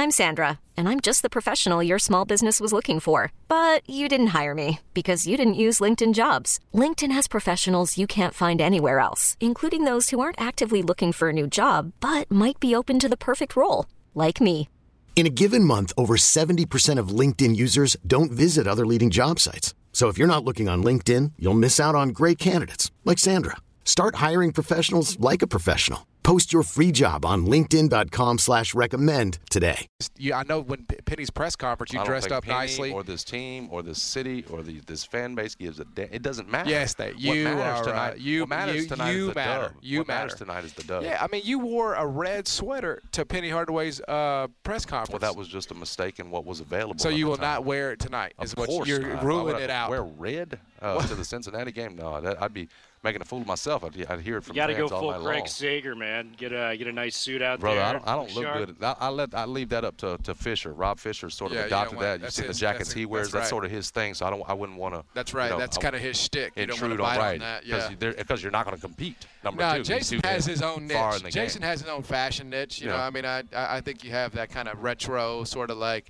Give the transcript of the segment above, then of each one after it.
I'm Sandra, and I'm just the professional your small business was looking for. But you didn't hire me because you didn't use LinkedIn Jobs. LinkedIn has professionals you can't find anywhere else, including those who aren't actively looking for a new job, but might be open to the perfect role, like me. In a given month, over 70% of LinkedIn users don't visit other leading job sites. So if you're not looking on LinkedIn, you'll miss out on great candidates like Sandra. Start hiring professionals like a professional. Post your free job on linkedin.com/recommend today. I know when Penny's press conference, you dressed up Penny nicely. Or this team or this city or this fan base gives a damn. It doesn't matter. Yes, What matters tonight is the dub. What matters tonight is the dub. Yeah, I mean, you wore a red sweater to Penny Hardaway's press conference. Well, that was just a mistake in what was available. So you will not wear it tonight. Of is what course you're not. ruling it out. Wear red to the Cincinnati game? No, I'd be making a fool of myself. I'd hear it from fans all night long. You got to go full Craig Sager, man. Get a nice suit out Brother, there. I don't look good. I leave that up to Fisher. Rob Fisher sort of adopted that. You see the jackets he wears. That's sort of his thing. So I wouldn't want to. That's right. That's kind of his shtick. You don't want to bite on that. Yeah. Because you're not going to compete. Number two. Jason has his own niche. Jason has his own fashion niche. You know, I mean, I think you have that kind of retro sort of like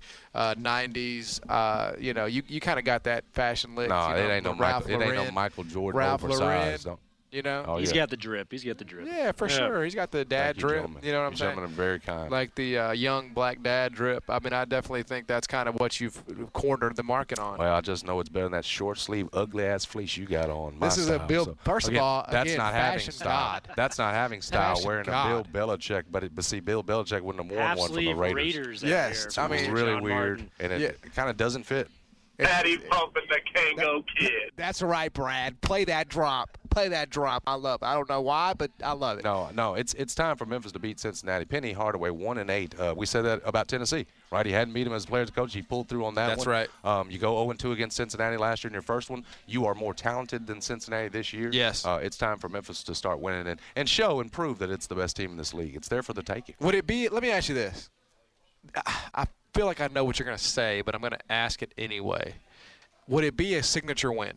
90s. You know, you kind of got that fashion lick. No, it ain't no Michael Jordan oversized. You know, he's got the drip. He's got the drip. Yeah, for sure. He's got the dad drip. You know what I'm saying? Gentlemen are very kind. Like the young black dad drip. I mean, I definitely think that's kind of what you've cornered the market on. Well, I just know it's better than that short sleeve, ugly ass fleece you got on. This is a Bill. First of all, that's again, not having style. That's not having style. Wearing a Bill Belichick, but see, Bill Belichick wouldn't have worn one from the Raiders. Yes, I mean, it's really weird, and it kind of doesn't fit. Patty pumping the Kango kid. That's right, Brad. Play that drop. Play that drop. I love it. I don't know why, but I love it. No. It's time for Memphis to beat Cincinnati. Penny Hardaway 1-8. We said that about Tennessee, right? He hadn't beat him as a player's coach. He pulled through on that That's one. That's right. You go 0-2 against Cincinnati last year in your first one. You are more talented than Cincinnati this year. Yes. It's time for Memphis to start winning and show and prove that it's the best team in this league. It's there for the taking. Would it be? Let me ask you this. I feel like I know what you're going to say, but I'm going to ask it anyway. Would it be a signature win?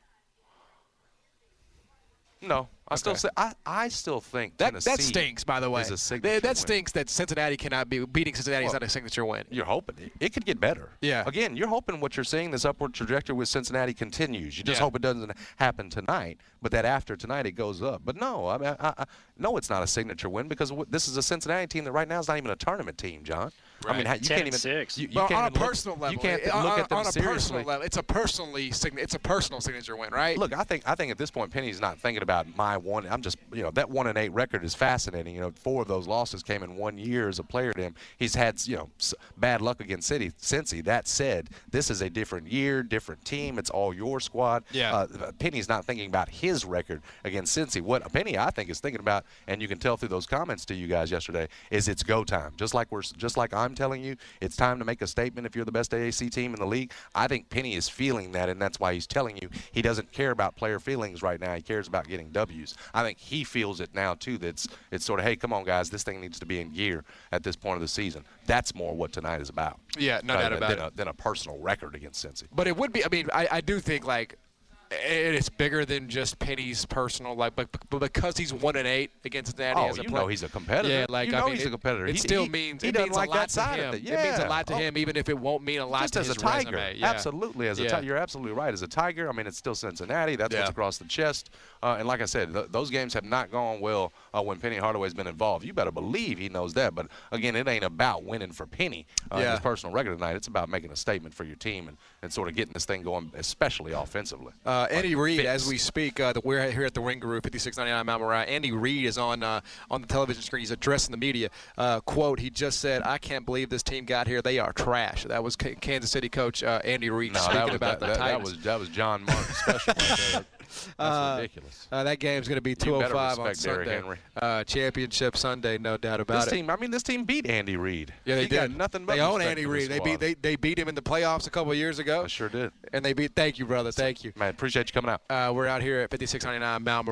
No. I still think Tennessee that stinks, by the way. Is a signature that stinks that Cincinnati cannot be beating Cincinnati is not a signature win. You're hoping it could get better. Yeah. Again, you're hoping what you're seeing, this upward trajectory with Cincinnati continues. You just hope it doesn't happen tonight, but that after tonight it goes up. But no, I mean, I no, it's not a signature win because this is a Cincinnati team that right now is not even a tournament team, John. Right. I mean, you can't even. 6. You can't on a personal level, you can't look at them on a seriously. personal level, it's a personal signature win, right? Look, I think at this point, Penny's not thinking about my one. I'm just, that 1-8 record is fascinating. 4 of those losses came in 1 year as a player to him. He's had, bad luck against Cincy. That said, this is a different year, different team. It's all your squad. Yeah. Penny's not thinking about his record against Cincy. What Penny, I think, is thinking about, and you can tell through those comments to you guys yesterday, is it's go time. Just like I'm telling you, it's time to make a statement if you're the best AAC team in the league. I think Penny is feeling that, and that's why he's telling you he doesn't care about player feelings right now. He cares about getting W's. I think he feels it now, too, that it's sort of, hey, come on, guys, this thing needs to be in gear at this point of the season. That's more what tonight is about. Yeah, no doubt about it. Than a personal record against Cincy. But it would be, I do think, it's bigger than just Penny's personal, but because he's 1-8 against Cincinnati as a player. He's a competitor. Yeah, he's a competitor. It still means he doesn't like a lot that side to him. of it. Yeah. It means a lot to him, even if it won't mean a lot just to as his a Tiger. resume. Yeah. Absolutely, you're absolutely right. As a Tiger, it's still Cincinnati. That's what's across the chest. And like I said, those games have not gone well when Penny Hardaway's been involved. You better believe he knows that. But again, it ain't about winning for Penny in his personal record tonight. It's about making a statement for your team and sort of getting this thing going, especially offensively. Andy Reid, as we speak, we're here at the Ring Guru, 5699 Mount Moriah. Andy Reid is on the television screen. He's addressing the media. Quote, he just said, "I can't believe this team got here. They are trash." That was Kansas City coach Andy Reid speaking about the Titans. That was John Martin's special right there. That's ridiculous. That game's going to be 2:05 on Sunday. Championship Sunday, no doubt about it. This team beat Andy Reid. Yeah, they did. Got nothing but they own Andy Reid. They beat him in the playoffs a couple of years ago. I sure did. And they beat. Thank you, brother. Thank you. Man, appreciate you coming out. We're out here at 5699 Mount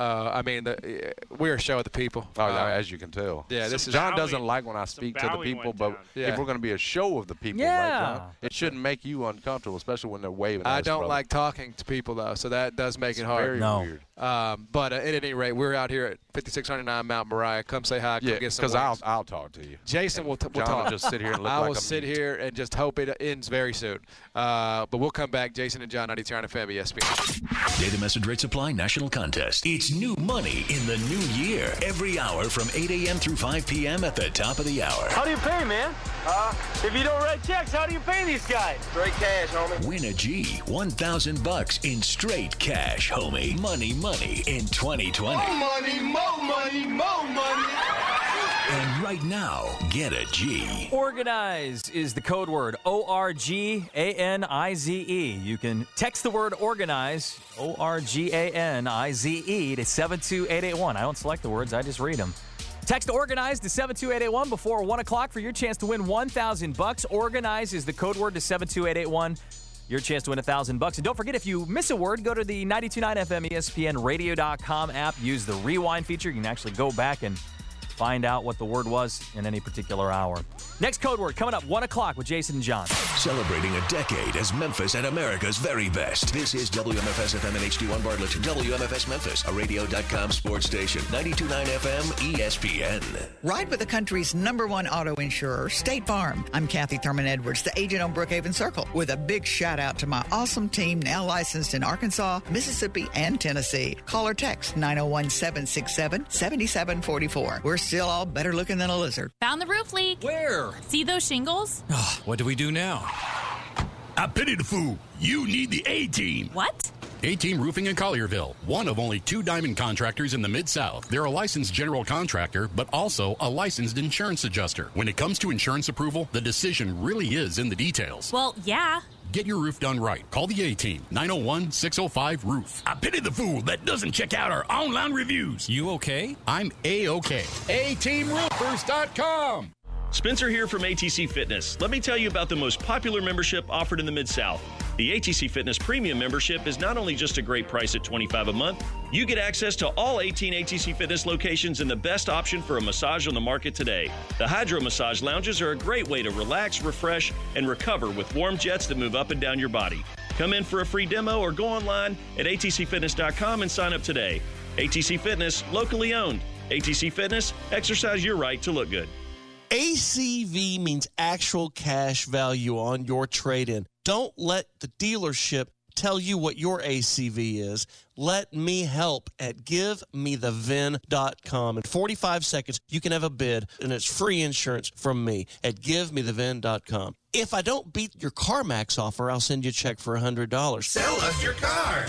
Moriah. We're a show of the people. As you can tell. Yeah, this is John doesn't like when I speak to the people, but if we're going to be a show of the people, right, John, it shouldn't make you uncomfortable, especially when they're waving. I don't like talking to people though, so that does make it hard. Very weird. But at any rate, we're out here at 5699 Mount Moriah. Come say hi. Come get some because I'll talk to you. Jason will John talk. will just sit here and look I like will sit here and just hope it ends very soon. But we'll come back. Jason and John, 92.9 FM, ESPN. Data Message Rate Supply National Contest. It's new money in the new year. Every hour from 8 a.m. through 5 p.m. at the top of the hour. How do you pay, man? If you don't write checks, how do you pay these guys? Straight cash, homie. Win a G, $1,000 in straight cash, homie. Money in 2020. More money, more money, more money. And right now, get a G. Organize is the code word. ORGANIZE. You can text the word organize, ORGANIZE, to 72881. I don't select the words, I just read them. Text organize to 72881 before 1 o'clock for your chance to win $1,000. Organize is the code word to 72881. Your chance to win $1,000. And don't forget, if you miss a word, go to the 92.9 FM ESPN radio.com app. Use the rewind feature. You can actually go back and find out what the word was in any particular hour. Next code word coming up 1 o'clock with Jason and John. Celebrating a decade as Memphis at America's very best. This is WMFS FM and HD1 Bartlett. WMFS Memphis, a radio.com sports station. 92.9 FM ESPN. Ride with the country's #1 auto insurer, State Farm. I'm Kathy Thurman Edwards, the agent on Brookhaven Circle, with a big shout out to my awesome team now licensed in Arkansas, Mississippi, and Tennessee. Call or text 901-767-7744. We're still all better looking than a lizard. Found the roof leak. Where? See those shingles? Oh, what do we do now? I pity the fool. You need the A-Team. What? A-Team Roofing in Collierville, one of only 2 diamond contractors in the Mid-South. They're a licensed general contractor, but also a licensed insurance adjuster. When it comes to insurance approval, the decision really is in the details. Well, yeah. Get your roof done right. Call the A-Team, 901-605-ROOF. I pity the fool that doesn't check out our online reviews. You okay? I'm A-okay. A-TeamRoofers.com. Spencer here from ATC Fitness. Let me tell you about the most popular membership offered in the Mid-South. The ATC Fitness Premium membership is not only just a great price at $25 a month, you get access to all 18 ATC Fitness locations and the best option for a massage on the market today. The Hydro Massage Lounges are a great way to relax, refresh, and recover with warm jets that move up and down your body. Come in for a free demo or go online at atcfitness.com and sign up today. ATC Fitness, locally owned. ATC Fitness, exercise your right to look good. ACV means actual cash value on your trade-in. Don't let the dealership tell you what your ACV is. Let me help at GiveMeTheVin.com. In 45 seconds, you can have a bid, and it's free insurance from me at GiveMeTheVin.com. If I don't beat your CarMax offer, I'll send you a check for $100. Sell us your car.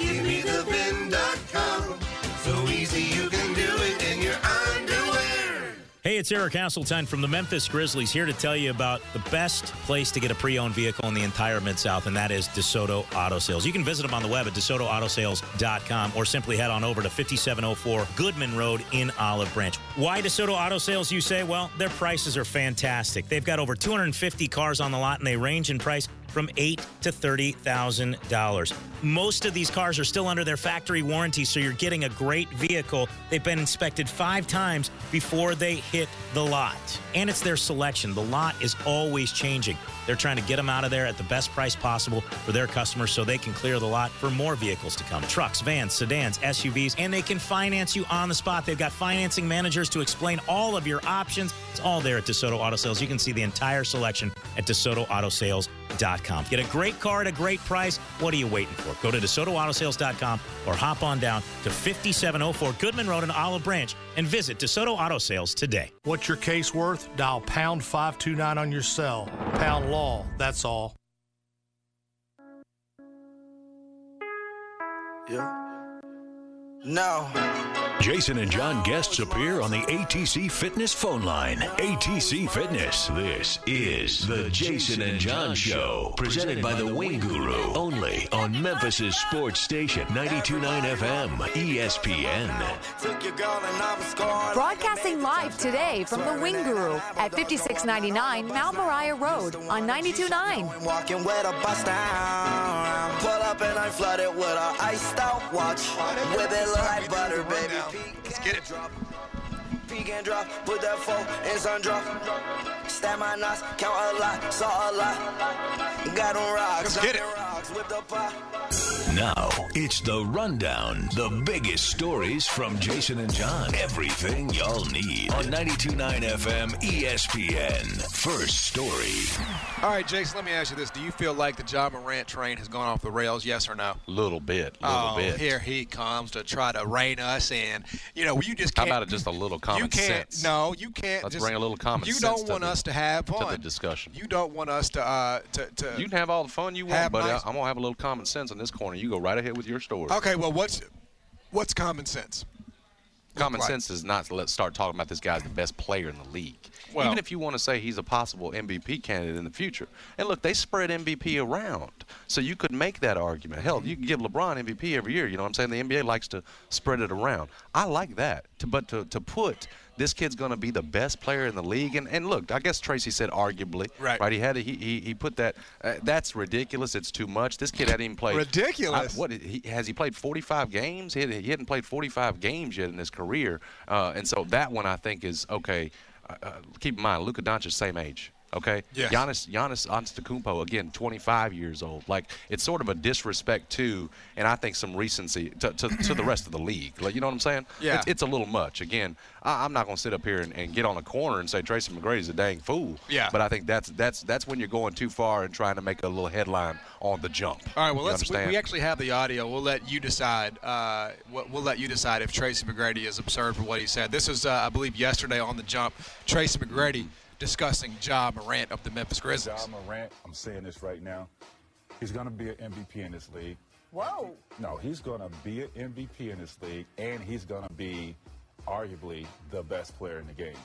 GiveMeTheVin.com. So easy you can do it in your underwear. Hey, it's Eric Hasseltine from the Memphis Grizzlies here to tell you about the best place to get a pre-owned vehicle in the entire Mid-South, and that is DeSoto Auto Sales. You can visit them on the web at DeSotoAutoSales.com or simply head on over to 5704 Goodman Road in Olive Branch. Why DeSoto Auto Sales, you say? Well, their prices are fantastic. They've got over 250 cars on the lot, and they range in price from $8,000 to $30,000. Most of these cars are still under their factory warranty, so you're getting a great vehicle. They've been inspected 5 times before they hit the lot. And it's their selection. The lot is always changing. They're trying to get them out of there at the best price possible for their customers so they can clear the lot for more vehicles to come. Trucks, vans, sedans, SUVs, and they can finance you on the spot. They've got financing managers to explain all of your options. It's all there at DeSoto Auto Sales. You can see the entire selection at DeSotoAutoSales.com. Get a great car at a great price. What are you waiting for? Go to DeSotoAutoSales.com or hop on down to 5704 Goodman Road in Olive Branch and visit DeSoto Auto Sales today. What's your case worth? Dial pound 529 on your cell. Pound law, that's all. Yeah. No. Jason and John guests appear on the ATC Fitness phone line. ATC Fitness. This is the Jason and John Show. Presented by the Wing Guru. Only on Memphis' sports station, 92.9 FM, ESPN. Broadcasting live today from the Wing Guru at 5699 Mount Moriah Road on 92.9. Walking with a bust down. Pull up and I flood it with a iced out watch. With it look like butter, baby. Let's get it. Peek and drop, put that phone in sun drop. Stab my knots, count a lot, saw a lot. Got on rocks. Let's get it. dogs with the pie. Now, it's the rundown. The biggest stories from Jason and John. Everything y'all need on 92.9 FM ESPN. First story. All right, Jason, let me ask you this. Do you feel like the Ja Morant train has gone off the rails, yes or no? Little bit. Here he comes to try to rein us in. You know, you just can't. How about just a little common sense? No, you can't. Let's bring a little common sense. You don't want us to have fun. To the discussion. You don't want us to You can have all the fun you want, but I'm going to have a little common sense in this corner. You go right ahead with your story. Okay, well, what's common sense? Common sense is not to let's start talking about this guy's the best player in the league. Well, even if you want to say he's a possible MVP candidate in the future. And look, they spread MVP around. So you could make that argument. Hell, you can give LeBron MVP every year. You know what I'm saying? The NBA likes to spread it around. I like that. But to put this kid's going to be the best player in the league. And look, I guess Tracy said arguably. Right. He put that. That's ridiculous. It's too much. This kid hadn't even played. Ridiculous. Has he played 45 games? He hadn't played 45 games yet in his career. And so that one I think is okay. Keep in mind, Luka Doncic, same age. Okay? Yes. Giannis Antetokounmpo, again, 25 years old. Like, it's sort of a disrespect to, and I think some recency to the rest of the league. Like, you know what I'm saying? Yeah. It's a little much. Again, I'm not going to sit up here and get on a corner and say Tracy McGrady's a dang fool. Yeah. But I think that's when you're going too far and trying to make a little headline on the jump. All right, well, we we actually have the audio. We'll let you decide. We'll let you decide if Tracy McGrady is absurd for what he said. This was, I believe, yesterday on the jump. Tracy McGrady discussing Ja Morant of the Memphis Grizzlies. Ja Morant, I'm saying this right now, he's going to be an MVP in this league. Whoa. No, he's going to be an MVP in this league, and he's going to be arguably the best player in the game.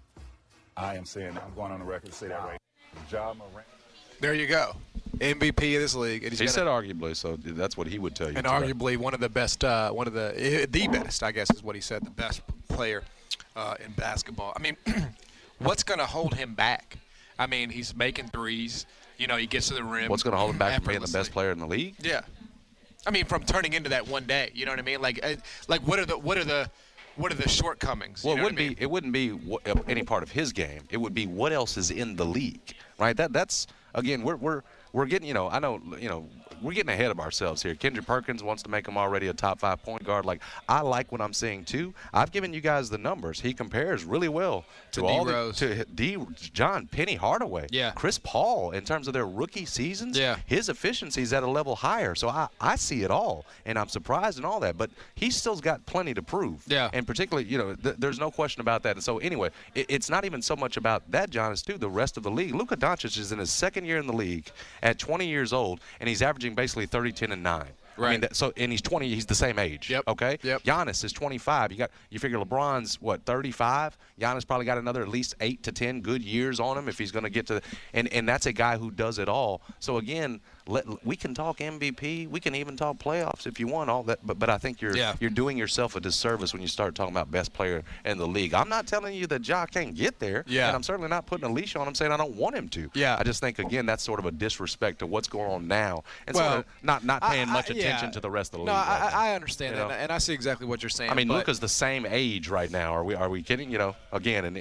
I am saying that. I'm going on the record to say that right now. Ja Morant. There you go. MVP of this league. And he said arguably, so that's what he would tell you. And today. arguably one of the best, the best, I guess is what he said, the best player in basketball. I mean, what's going to hold him back? I mean, he's making threes. You know, he gets to the rim. What's going to hold him back from being the best player in the league? Yeah. I mean, from turning into that one day. You know what I mean? Like what are the shortcomings? Well, it wouldn't be any part of his game. It would be what else is in the league, right? That's again, we're getting, we're getting ahead of ourselves here. Kendrick Perkins wants to make him already a top 5 point guard. Like, I like what I'm seeing too. I've given you guys the numbers. He compares really well to John, Penny Hardaway, Chris Paul in terms of their rookie seasons. Yeah. His efficiency is at a level higher. So I see it all, and I'm surprised and all that. But he's still's got plenty to prove. Yeah. And particularly, there's no question about that. And so anyway, it's not even so much about that, John. It's too the rest of the league. Luka Doncic is in his second year in the league at 20 years old, and he's averaging basically 30, 10, and 9. Right. I mean, and he's 20. He's the same age. Yep. Okay. Yep. Giannis is 25. You figure LeBron's 35. Giannis probably got another at least 8 to 10 good years on him if he's going to get to. And that's a guy who does it all. So again, we can talk MVP. We can even talk playoffs if you want all that. But I think you're doing yourself a disservice when you start talking about best player in the league. I'm not telling you that Ja can't get there. Yeah. And I'm certainly not putting a leash on him saying I don't want him to. Yeah. I just think again that's sort of a disrespect to what's going on now and sort of not paying much attention to the rest of the league. No, right I understand that, and I see exactly what you're saying. I mean, Luka's the same age right now. Are we kidding? Again, and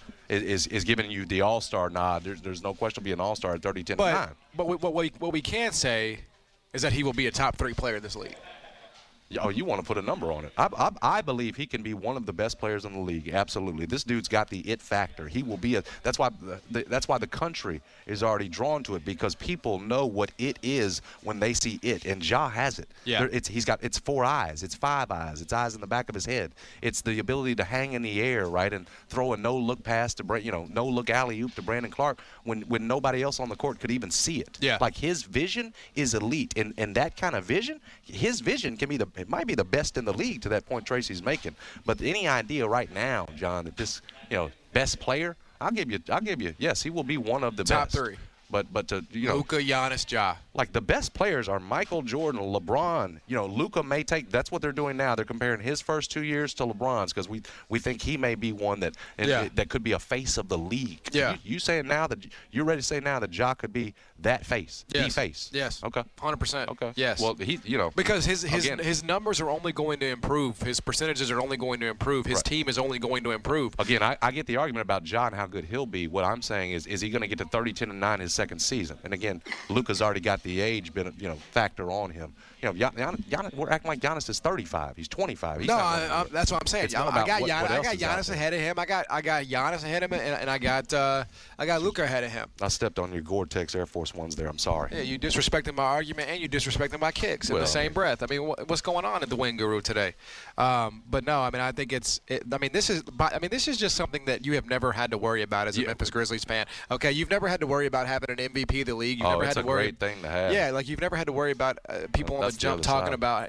is giving you the All-Star nod. There's no question to be an All-Star at 30, 10, 9. But what we can say is that he will be a top 3 player in this league. Oh, you want to put a number on it. I believe he can be one of the best players in the league. Absolutely. This dude's got the it factor. He will be that's why the country is already drawn to it, because people know what it is when they see it. And Ja has it. Yeah. It's 4 eyes. It's 5 eyes. It's eyes in the back of his head. It's the ability to hang in the air, right, and throw a no-look pass to no-look alley-oop to Brandon Clark when nobody else on the court could even see it. Yeah. Like, his vision is elite. And that kind of vision, his vision can be it might be the best in the league to that point Tracy's making. But any idea right now, John, that this, best player, I'll give you, yes, he will be one of the top best. 3. But to Luka, Giannis, Ja. Like, the best players are Michael Jordan, LeBron. Luka may take. That's what they're doing now. They're comparing his first 2 years to LeBron's because we think he may be one that could be a face of the league. Yeah. You saying now that you're ready to say now that Ja could be that face, yes. the face. Yes. Okay. 100%. Okay. Yes. Well, because his numbers are only going to improve. His percentages are only going to improve. His team is only going to improve. Again, I get the argument about Ja and how good he'll be. What I'm saying is he going to get to 30, 10, and 9 his second season. And again, Luka's already got the age factor on him. Giannis, we're acting like Giannis is 35. He's 25. He's that's what I'm saying. I got Giannis ahead of him. I got Giannis ahead of him, and I got Luka ahead of him. I stepped on your Gore-Tex Air Force Ones there. I'm sorry. Yeah, you disrespected my argument and you disrespected my kicks in the same breath. I mean, what's going on at the Wing Guru today? But no, I mean, I think this is just something that you have never had to worry about as a Memphis Grizzlies fan. Okay, you've never had to worry about having an MVP of the league. You've never had to worry. It's a great thing to have. Yeah, like you've never had to worry about people on the jump talking about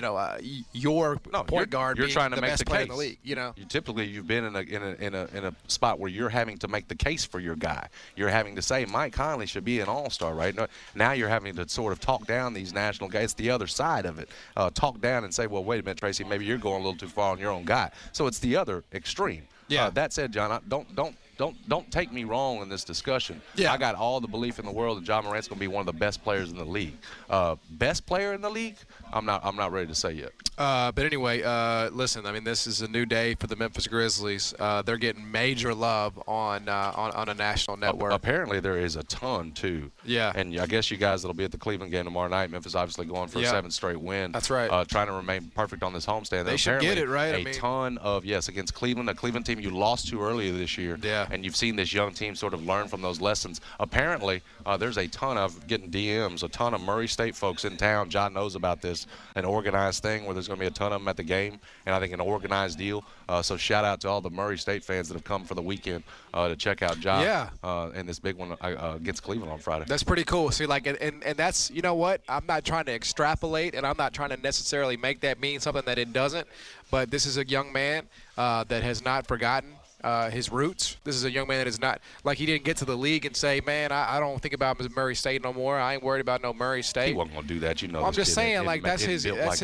your point guard being trying to the make best the player case. in the league. You've been in a spot where you're having to make the case for your guy. You're having to say Mike Conley should be an all-star, right? Now you're having to sort of talk down these national guys. It's the other side of it. Talk down and say, well, wait a minute, Tracy, maybe you're going a little too far on your own guy. So it's the other extreme. Yeah. That said, John, don't take me wrong in this discussion. Yeah. I got all the belief in the world that John Morant's going to be one of the best players in the league. Best player in the league? I'm not ready to say yet. But anyway, listen. I mean, this is a new day for the Memphis Grizzlies. They're getting major love on a national network. Apparently, there is a ton too. Yeah. And I guess you guys that'll be at the Cleveland game tomorrow night. Memphis obviously going for a 7th straight win. That's right. Trying to remain perfect on this homestand. They should get it right. A ton of against Cleveland, a Cleveland team you lost to earlier this year. Yeah. And you've seen this young team sort of learn from those lessons. Apparently, there's a ton of getting DMs, a ton of Murray State folks in town. John knows about this. An organized thing where there's going to be a ton of them at the game, and I think an organized deal. So shout out to all the Murray State fans that have come for the weekend to check out John. Yeah. And this big one against Cleveland on Friday. That's pretty cool. See, and that's, you know what? I'm not trying to extrapolate, and I'm not trying to necessarily make that mean something that it doesn't. But this is a young man that has not forgotten his roots. This is a young man that is not, like, he didn't get to the league and say, man, I don't think about Murray State no more. I ain't worried about no Murray State. He wasn't going to do that, I'm just saying, that's his,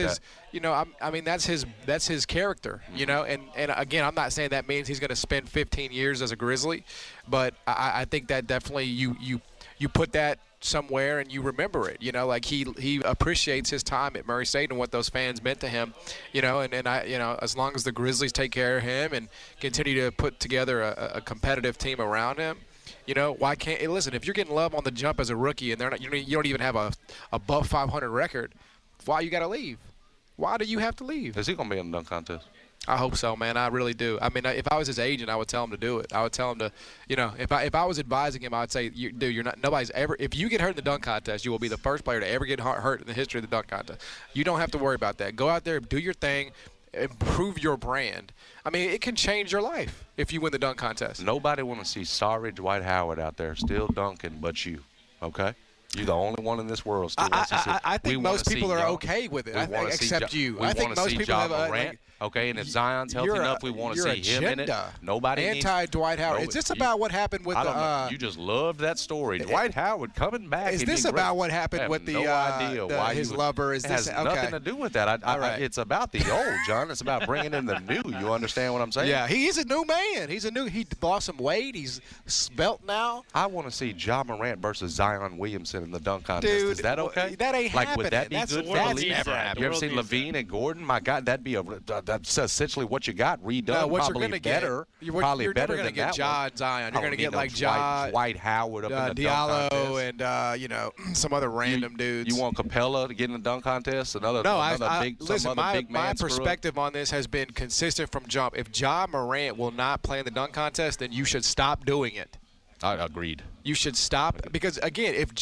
that's his character, and again, I'm not saying that means he's going to spend 15 years as a Grizzly, but I think that definitely you put that somewhere and you remember it, like he appreciates his time at Murray State and what those fans meant to him, and I, as long as the Grizzlies take care of him and continue to put together a competitive team around him, why can't, listen, if you're getting love on the jump as a rookie and they're not, you don't even have a above 500 record, why you got to leave? Why do you have to leave? Is he going to be in the dunk contest? I hope so, man. I really do. I mean, if I was his agent, I would tell him to do it. I would tell him to, if I was advising him, I would say, dude, you're not. Nobody's ever. If you get hurt in the dunk contest, you will be the first player to ever get hurt in the history of the dunk contest. You don't have to worry about that. Go out there, do your thing, improve your brand. I mean, it can change your life if you win the dunk contest. Nobody want to see sorry Dwight Howard out there still dunking, but you. Okay. You're the only one in this world still. I think most people are okay with it, except you. I think most people have Morant. Okay, and if Zion's healthy enough, we want to see him in it. Nobody anti-Dwight Howard. Is this about what happened with the? You just loved that story. Dwight Howard coming back. Is this about what happened with the? No idea why his lover. Is this? It has nothing to do with that. It's about the old, John. It's about bringing in the new. You understand what I'm saying? Yeah, he's a new man. He lost some weight. He's svelte now. I want to see Ja Morant versus Zion Williamson in the dunk contest. Dude, is that okay? That ain't happening. Would that be good for the league? Never happened. You ever seen Levine and Gordon? My God, that'd be that's essentially what you got redone. No, what probably you're gonna better. Probably you're better than going to get Ja and Zion. You're going to get like Dwight Howard up in the dunk contest. And some other random dudes. You want Capella to get in the dunk contest? Listen, my perspective on this has been consistent from jump. If Ja Morant will not play in the dunk contest, then you should stop doing it. I agreed. You should stop because, again, if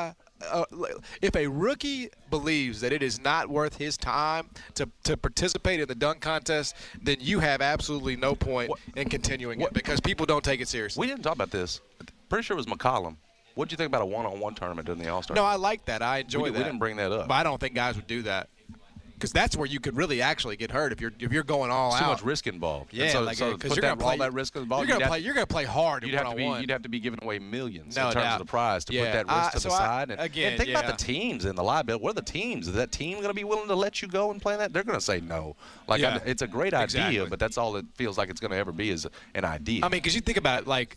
a rookie believes that it is not worth his time to participate in the dunk contest, then you have absolutely no point in continuing it because people don't take it seriously. We didn't talk about this. Pretty sure it was McCollum. What did you think about a one-on-one tournament during the All-Star? No, I like that. I enjoy that. We didn't bring that up. But I don't think guys would do that. Because that's where you could really actually get hurt if you're going all out. Too much risk involved. Yeah, because you're going to play all that risk involved. You're going to play hard. You'd have to be giving away millions in terms of the prize to put that risk to the side. And think about the teams and the liability. What are the teams? Is that team going to be willing to let you go and play that? They're going to say no. It's a great idea, but that's all it feels like it's going to ever be is an idea. I mean, because you think about it, like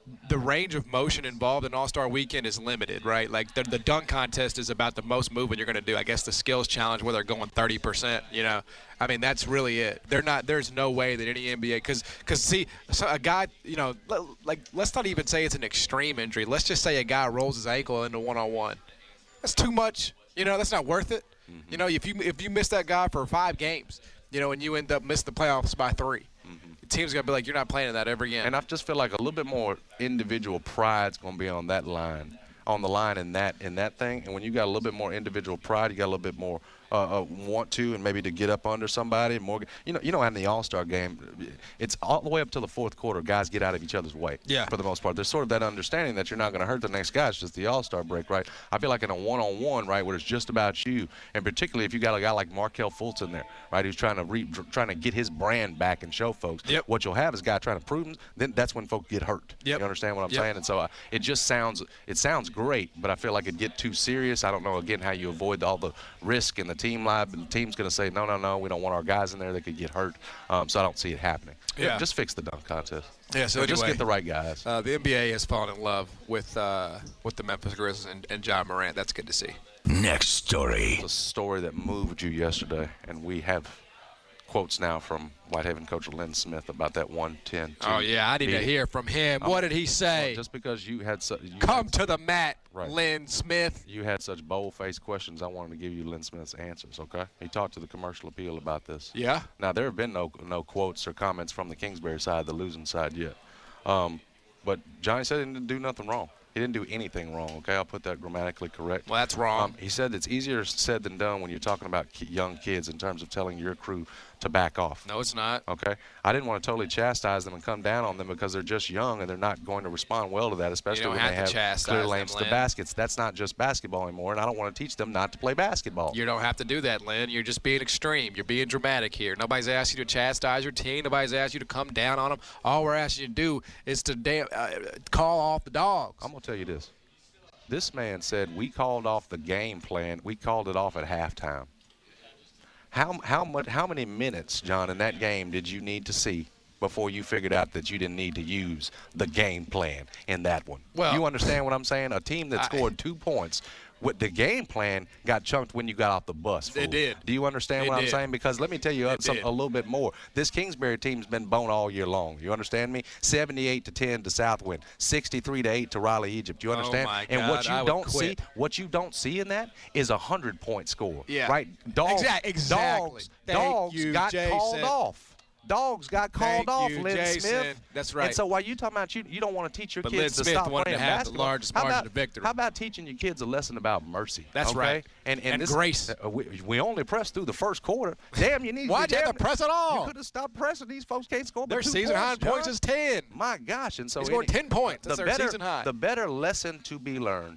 the range of motion involved in All-Star Weekend is limited, right? Like the dunk contest is about the most movement you're going to do. I guess the skills challenge where they're going 30%, I mean, that's really it. There's no way that any NBA – because see, so a guy, like let's not even say it's an extreme injury. Let's just say a guy rolls his ankle into one-on-one. That's too much. That's not worth it. Mm-hmm. If you miss that guy for 5 games, and you end up missing the playoffs by 3, the team's going to be like, you're not playing that ever again. And I just feel like a little bit more individual pride's going to be on that line, on the line in that thing. And when you got a little bit more individual pride, you got a little bit more want to and maybe to get up under somebody more. In the All-Star game, it's all the way up to the fourth quarter. Guys get out of each other's way. Yeah. For the most part, there's sort of that understanding that you're not going to hurt the next guy. It's just the All-Star break, right? I feel like in a one-on-one, right, where it's just about you, and particularly if you got a guy like Markelle Fultz in there, right, who's trying to get his brand back and show folks. Yep. What you'll have is a guy trying to prove him. Then that's when folks get hurt. Yep. You understand what I'm saying? And so it just sounds great, but I feel like it'd get too serious. I don't know again how you avoid all the risk in the team live, and the team's going to say no, we don't want our guys in there that could get hurt. So I don't see it happening. Yeah. Just fix the dunk contest. Yeah. So just get the right guys. The NBA has fallen in love with the Memphis Grizzlies and John Morant. That's good to see. Next story. It's a story that moved you yesterday, and we have quotes now from Whitehaven coach Lynn Smith about that 110. Oh, yeah, I need to hear from him. What did he say? Well, just because you had come to the mat, right. Lynn Smith. You had such bold-faced questions, I wanted to give you Lynn Smith's answers, okay? He talked to the Commercial Appeal about this. Yeah? Now, there have been no quotes or comments from the Kingsbury side, the losing side yet. But Johnny said he didn't do nothing wrong. He didn't do anything wrong, okay? I'll put that grammatically correct. Well, that's wrong. He said it's easier said than done when you're talking about young kids in terms of telling your crew to back off. No, it's not. Okay? I didn't want to totally chastise them and come down on them because they're just young and they're not going to respond well to that, especially when they have clear lanes to baskets. That's not just basketball anymore, and I don't want to teach them not to play basketball. You don't have to do that, Lynn. You're just being extreme. You're being dramatic here. Nobody's asked you to chastise your team. Nobody's asked you to come down on them. All we're asking you to do is to call off the dogs. I'm going to tell you this. This man said we called off the game plan. We called it off at halftime. How many minutes, John, in that game did you need to see before you figured out that you didn't need to use the game plan in that one? Well, you understand what I'm saying? A team that scored 2 points. With the game plan got chunked when you got off the bus. Fool. It did. Do you understand what I'm saying? Because let me tell you a little bit more. This Kingsbury team's been bone all year long. You understand me? 78-10 to Southwind, 63-8 to Raleigh, Egypt. You understand? Oh my and God, what you don't see in that is a 100-point score. Yeah. Right? Dogs got called off. Dogs got called off, Lynn Jason. Smith. That's right. And so while you talking about you don't want to teach your kids to Lynn stop Smith wanted playing to have basketball. the largest margin of victory. How about teaching your kids a lesson about mercy? That's okay? right. And this, grace. We only pressed through the first quarter. Damn, you need. Why'd you have to press it all? You could have stopped pressing. These folks can't score. Their season high in points is 10. My gosh! And so he scored 10 points. That's their season high. The better lesson to be learned.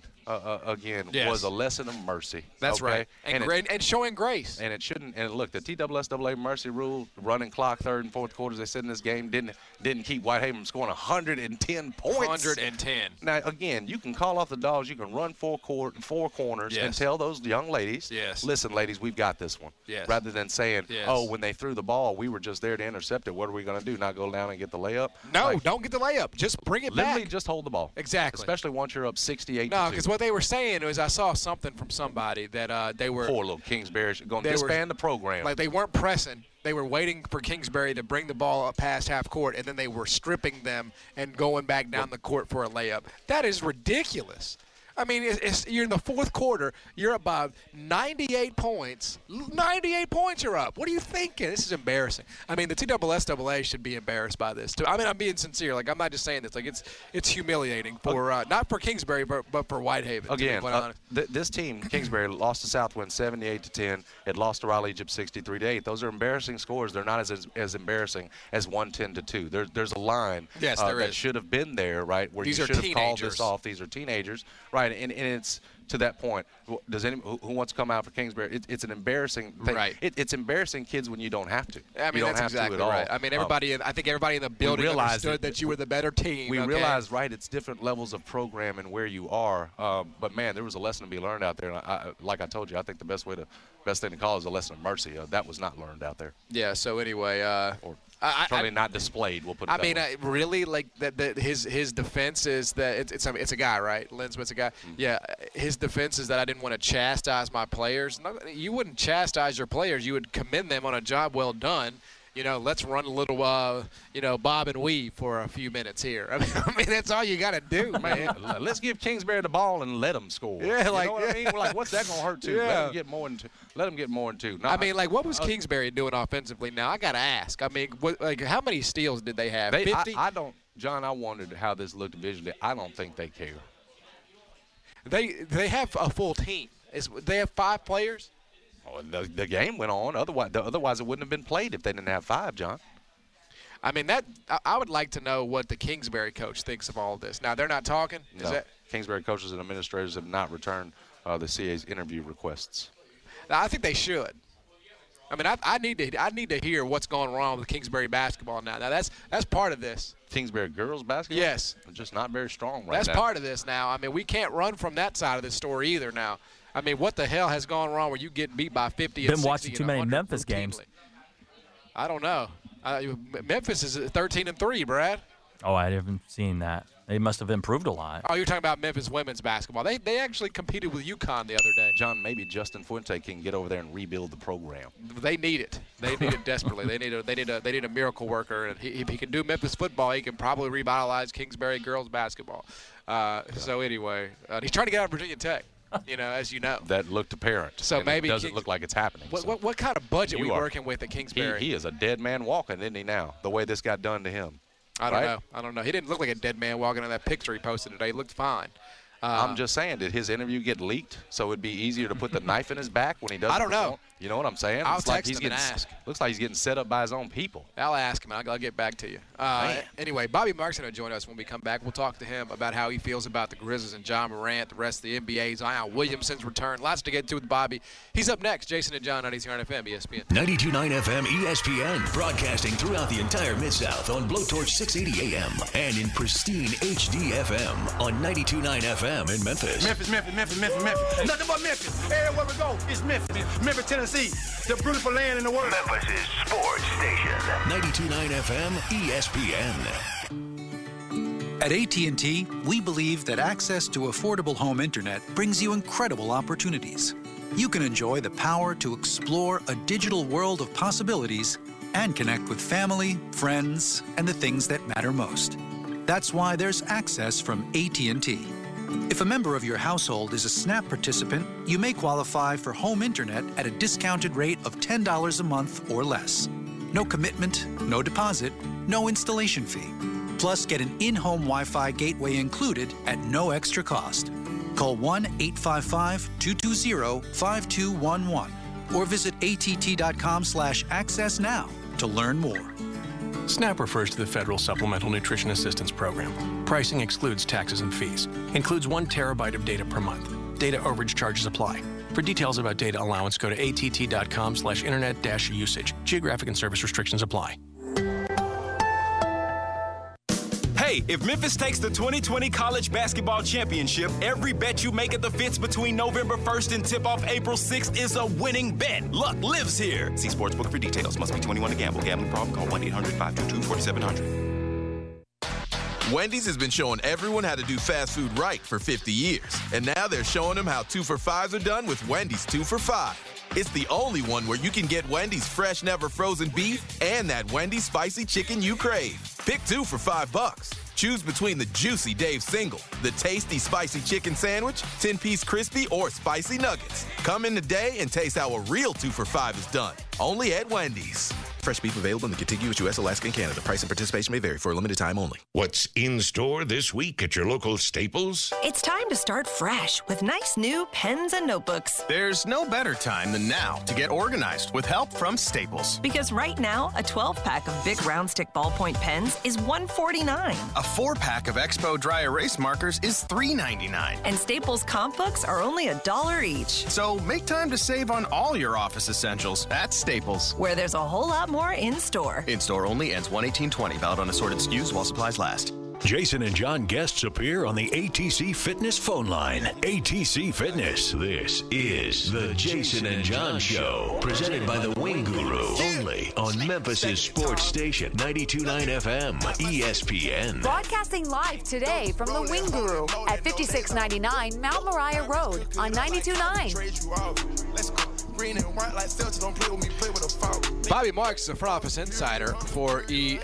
Was a lesson of mercy. That's right. And showing grace. And it shouldn't. And look, the TSSAA mercy rule, running clock, third and fourth quarters, they said in this game didn't keep Whitehaven from scoring 110 points. 110. Now again, you can call off the dogs. You can run four corners and tell those young ladies, listen, ladies, we've got this one. Yes. Rather than saying, oh, when they threw the ball, we were just there to intercept it. What are we going to do? Not go down and get the layup? No, don't get the layup. Just bring it back. Literally just hold the ball. Exactly. Especially once you're up 68-2. No, because what they were saying was I saw something from somebody that they were – poor little Kingsbury going to disband the program. Like they weren't pressing. They were waiting for Kingsbury to bring the ball up past half court, and then they were stripping them and going back down the court for a layup. That is ridiculous. I mean, you're in the fourth quarter. You're up by 98 points. 98 points you're up. What are you thinking? This is embarrassing. I mean, the TSSAA should be embarrassed by this, too. I mean, I'm being sincere. Like, I'm not just saying this. Like, it's humiliating for not for Kingsbury, but for Whitehaven. Again, this team, Kingsbury, lost to Southwind 78-10. It lost to Raleigh Egypt 63-8. Those are embarrassing scores. They're not as embarrassing as 110-2. There's a line that should have been there, right, where These you are should have called teenagers. this off. These are teenagers, right? And it's to that point. Does who wants to come out for Kingsbury? It's an embarrassing thing. Right. It's embarrassing kids when you don't have to. I mean, you don't that's have exactly to at right. all. I mean, I think everybody in the building understood that you were the better team. We realized, right, it's different levels of program and where you are. But, man, there was a lesson to be learned out there. And like I told you, I think the best thing to call is a lesson of mercy. That was not learned out there. Yeah, so anyway. Certainly not displayed. We'll put it that way. Really, like that his defense is that it's a guy, right? Lynn Smith's a guy. Mm-hmm. Yeah, his defense is that I didn't want to chastise my players. No, you wouldn't chastise your players. You would commend them on a job well done. Let's run a little, bob and weave for a few minutes here. I mean, that's all you got to do, man. Let's give Kingsbury the ball and let him score. Yeah, you know what I mean? We're like, what's that going to hurt to? Yeah. Let him get more than two. No, what was Kingsbury doing offensively? Now I got to ask. I mean, how many steals did they have? 50? John, I wondered how this looked visually. I don't think they care. They have a full team. They have 5 players. Oh, the game went on. Otherwise, it wouldn't have been played if they didn't have 5, John. I mean, I would like to know what the Kingsbury coach thinks of all of this. Now, they're not talking? No. Kingsbury coaches and administrators have not returned the CA's interview requests. Now, I think they should. I mean, I need to hear what's going wrong with Kingsbury basketball now. Now, that's part of this. Kingsbury girls basketball? Yes. Just not very strong right now. That's part of this now. I mean, we can't run from that side of this story either now. I mean, what the hell has gone wrong where you get beat by 50 and 60? Been watching too many Memphis games. I don't know. Memphis is 13-3, Brad. Oh, I haven't seen that. They must have improved a lot. Oh, you're talking about Memphis women's basketball. They actually competed with UConn the other day. John, maybe Justin Fuente can get over there and rebuild the program. They need it. They need it desperately. They need a miracle worker. And if he can do Memphis football, he can probably revitalize Kingsbury girls basketball. So anyway, he's trying to get out of Virginia Tech. As you know. That looked apparent. So maybe it doesn't look like it's happening. What kind of budget are we working with at Kingsbury? He is a dead man walking, isn't he now? The way this got done to him. I don't know. He didn't look like a dead man walking in that picture he posted today. He looked fine. I'm just saying, did his interview get leaked so it'd be easier to put the knife in his back when he does? I don't know. You know what I'm saying? I'll text him and ask. Looks like he's getting set up by his own people. I'll ask him. I'll get back to you. Anyway, Bobby Marks will join us when we come back. We'll talk to him about how he feels about the Grizzlies and John Morant, the rest of the NBA, Zion Williamson's return. Lots to get to with Bobby. He's up next. Jason and John on 92.9 FM ESPN. 92.9 FM ESPN, broadcasting throughout the entire Mid-South on Blowtorch 680 AM and in pristine HD FM on 92.9 FM in Memphis. Memphis. Nothing but Memphis. Everywhere we go, it's Memphis. Memphis, Tennessee, the beautiful land in the world. Memphis' sports station. 92.9 FM ESPN. At AT&T, we believe that access to affordable home internet brings you incredible opportunities. You can enjoy the power to explore a digital world of possibilities and connect with family, friends, and the things that matter most. That's why there's access from AT&T. If a member of your household is a SNAP participant, you may qualify for home internet at a discounted rate of $10 a month or less. No commitment, no deposit, no installation fee. Plus, get an in-home Wi-Fi gateway included at no extra cost. Call 1-855-220-5211 or visit att.com/access now to learn more. SNAP refers to the Federal Supplemental Nutrition Assistance Program. Pricing excludes taxes and fees. Includes 1 terabyte of data per month. Data overage charges apply. For details about data allowance, go to att.com/internet-usage. Geographic and service restrictions apply. Hey, if Memphis takes the 2020 College Basketball Championship, every bet you make at the Fitz between November 1st and tip-off April 6th is a winning bet. Luck lives here. See Sportsbook for details. Must be 21 to gamble. Gambling problem? Call 1-800-522-4700. Wendy's has been showing everyone how to do fast food right for 50 years. And now they're showing them how 2 for $5s are done with Wendy's 2 for $5. It's the only one where you can get Wendy's fresh, never frozen beef and that Wendy's spicy chicken you crave. Pick 2 for $5. Choose between the juicy Dave Single, the tasty spicy chicken sandwich, 10-piece crispy, or spicy nuggets. Come in today and taste how a real 2 for $5 is done. Only at Wendy's. Fresh beef available in the contiguous U.S., Alaska, and Canada. Price and participation may vary for a limited time only. What's in store this week at your local Staples? It's time to start fresh with nice new pens and notebooks. There's no better time than now to get organized with help from Staples. Because right now, a 12-pack of Bic Round Stick Ballpoint pens is $149. A 4-pack of Expo Dry Erase Markers is $3.99. And Staples comp books are only $1 each. So make time to save on all your office essentials at Staples. Where there's a whole lot more in store. In store only, ends 1/18/20. Valid on assorted SKUs while supplies last. Jason and John guests appear on the ATC Fitness phone line. ATC Fitness. This is the Jason and John Show. Presented by the Wing Guru. Only on Memphis' sports station, 92.9 FM, ESPN. Broadcasting live today from the Wing Guru at 5699 Mount Moriah Road on 92.9. Bobby Marks, the front office insider for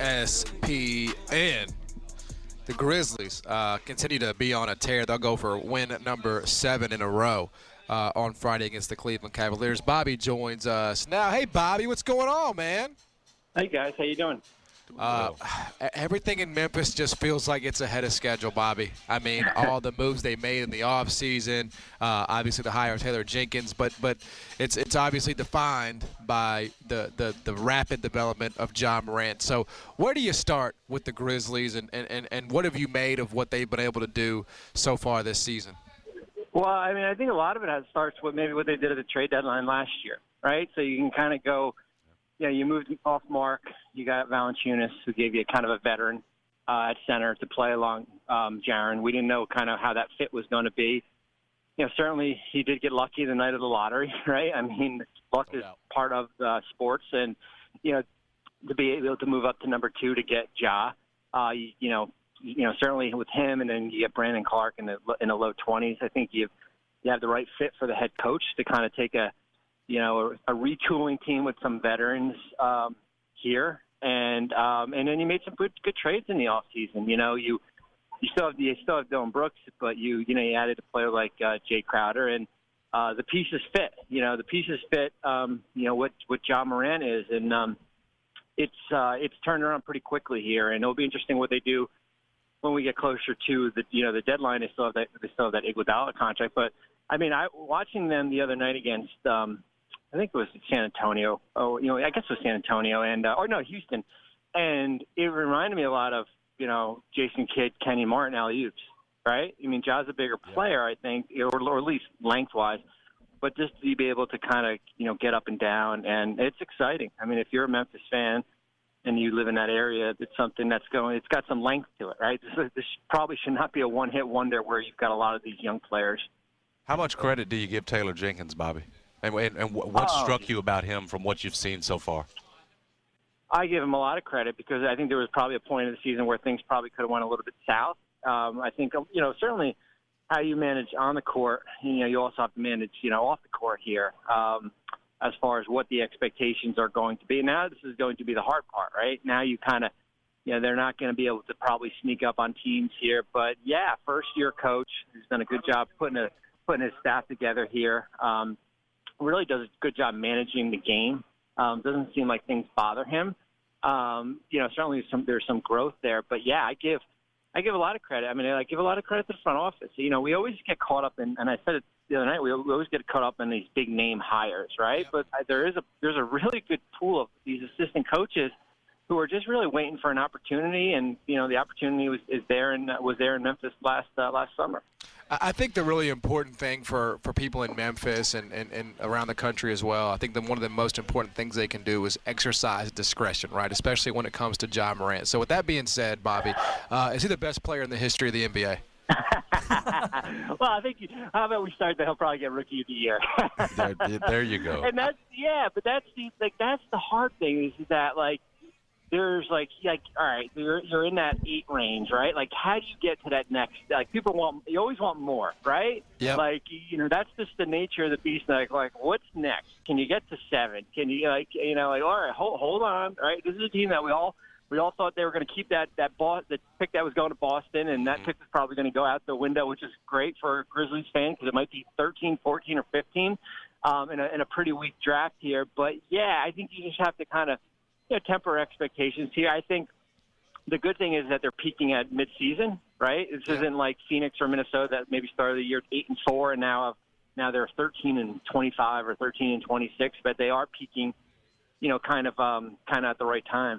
ESPN. The Grizzlies continue to be on a tear. They'll go for win number 7 in a row on Friday against the Cleveland Cavaliers. Bobby joins us now. Hey, Bobby, what's going on, man? Hey, guys. How you doing? Everything in Memphis just feels like it's ahead of schedule, Bobby. I mean, all the moves they made in the offseason, obviously the hire of Taylor Jenkins, but it's obviously defined by the rapid development of John Morant. So where do you start with the Grizzlies, and what have you made of what they've been able to do so far this season? Well, I mean, I think a lot of it starts with maybe what they did at the trade deadline last year, right? So you can kind of go, you moved off Mark. You got Valanciunas, who gave you kind of a veteran at center to play along Jaren. We didn't know kind of how that fit was going to be. Certainly he did get lucky the night of the lottery, right? I mean, luck is part of sports, and to be able to move up to number 2 to get Ja, certainly with him, and then you get Brandon Clark in the low 20s. I think you have the right fit for the head coach to kind of take a retooling team with some veterans here, and then you made some good trades in the offseason. You still have Dylan Brooks, but you added a player like Jay Crowder, and the pieces fit. The pieces fit. What John Morant is, and it's turned around pretty quickly here, and it'll be interesting what they do when we get closer to the deadline. They still have that Iguodala contract, but I mean, watching them the other night against. I think it was San Antonio. I guess it was San Antonio Houston. And it reminded me a lot of, Jason Kidd, Kenny Martin, alley-oops, right? I mean, Ja's a bigger player, I think, or at least lengthwise. But just to be able to kind of, get up and down, and it's exciting. I mean, if you're a Memphis fan and you live in that area, it's something it's got some length to it, right? This probably should not be a one-hit wonder where you've got a lot of these young players. How much credit do you give Taylor Jenkins, Bobby? And what struck you about him from what you've seen so far? I give him a lot of credit because I think there was probably a point of the season where things probably could have went a little bit south. I think, certainly how you manage on the court, you also have to manage, off the court here as far as what the expectations are going to be. Now this is going to be the hard part, right? Now you kind of, they're not going to be able to probably sneak up on teams here. But, first-year coach who's done a good job putting his staff together here. Really does a good job managing the game. Doesn't seem like things bother him. Certainly there's some growth there, but I give a lot of credit. I mean, I give a lot of credit to the front office. We always get caught up in, and I said it the other night, we always get caught up in these big name hires, right? But there's a really good pool of these assistant coaches who are just really waiting for an opportunity, and the opportunity was there in Memphis last summer. I think the really important thing for people in Memphis and around the country as well, I think one of the most important things they can do is exercise discretion, right, especially when it comes to John Morant. So with that being said, Bobby, is he the best player in the history of the NBA? Well, I think how about we start that he'll probably get Rookie of the Year. there you go. And that's the hard thing is that there's all right, you're in that 8 range, right? Like, how do you get to that next? You always want more, right? Yeah. That's just the nature of the beast. Like, what's next? Can you get to 7? Can you, all right, hold on, right? This is a team that we all thought they were going to keep that pick that was going to Boston, and that pick was probably going to go out the window, which is great for a Grizzlies fan because it might be 13, 14, or 15 in a pretty weak draft here. But I think you just have to kind of temper expectations here. I think the good thing is that they're peaking at midseason, right? This isn't like Phoenix or Minnesota that maybe started the year 8-4 and now they're 13-25 or 13-26, but they are peaking, kind of at the right time.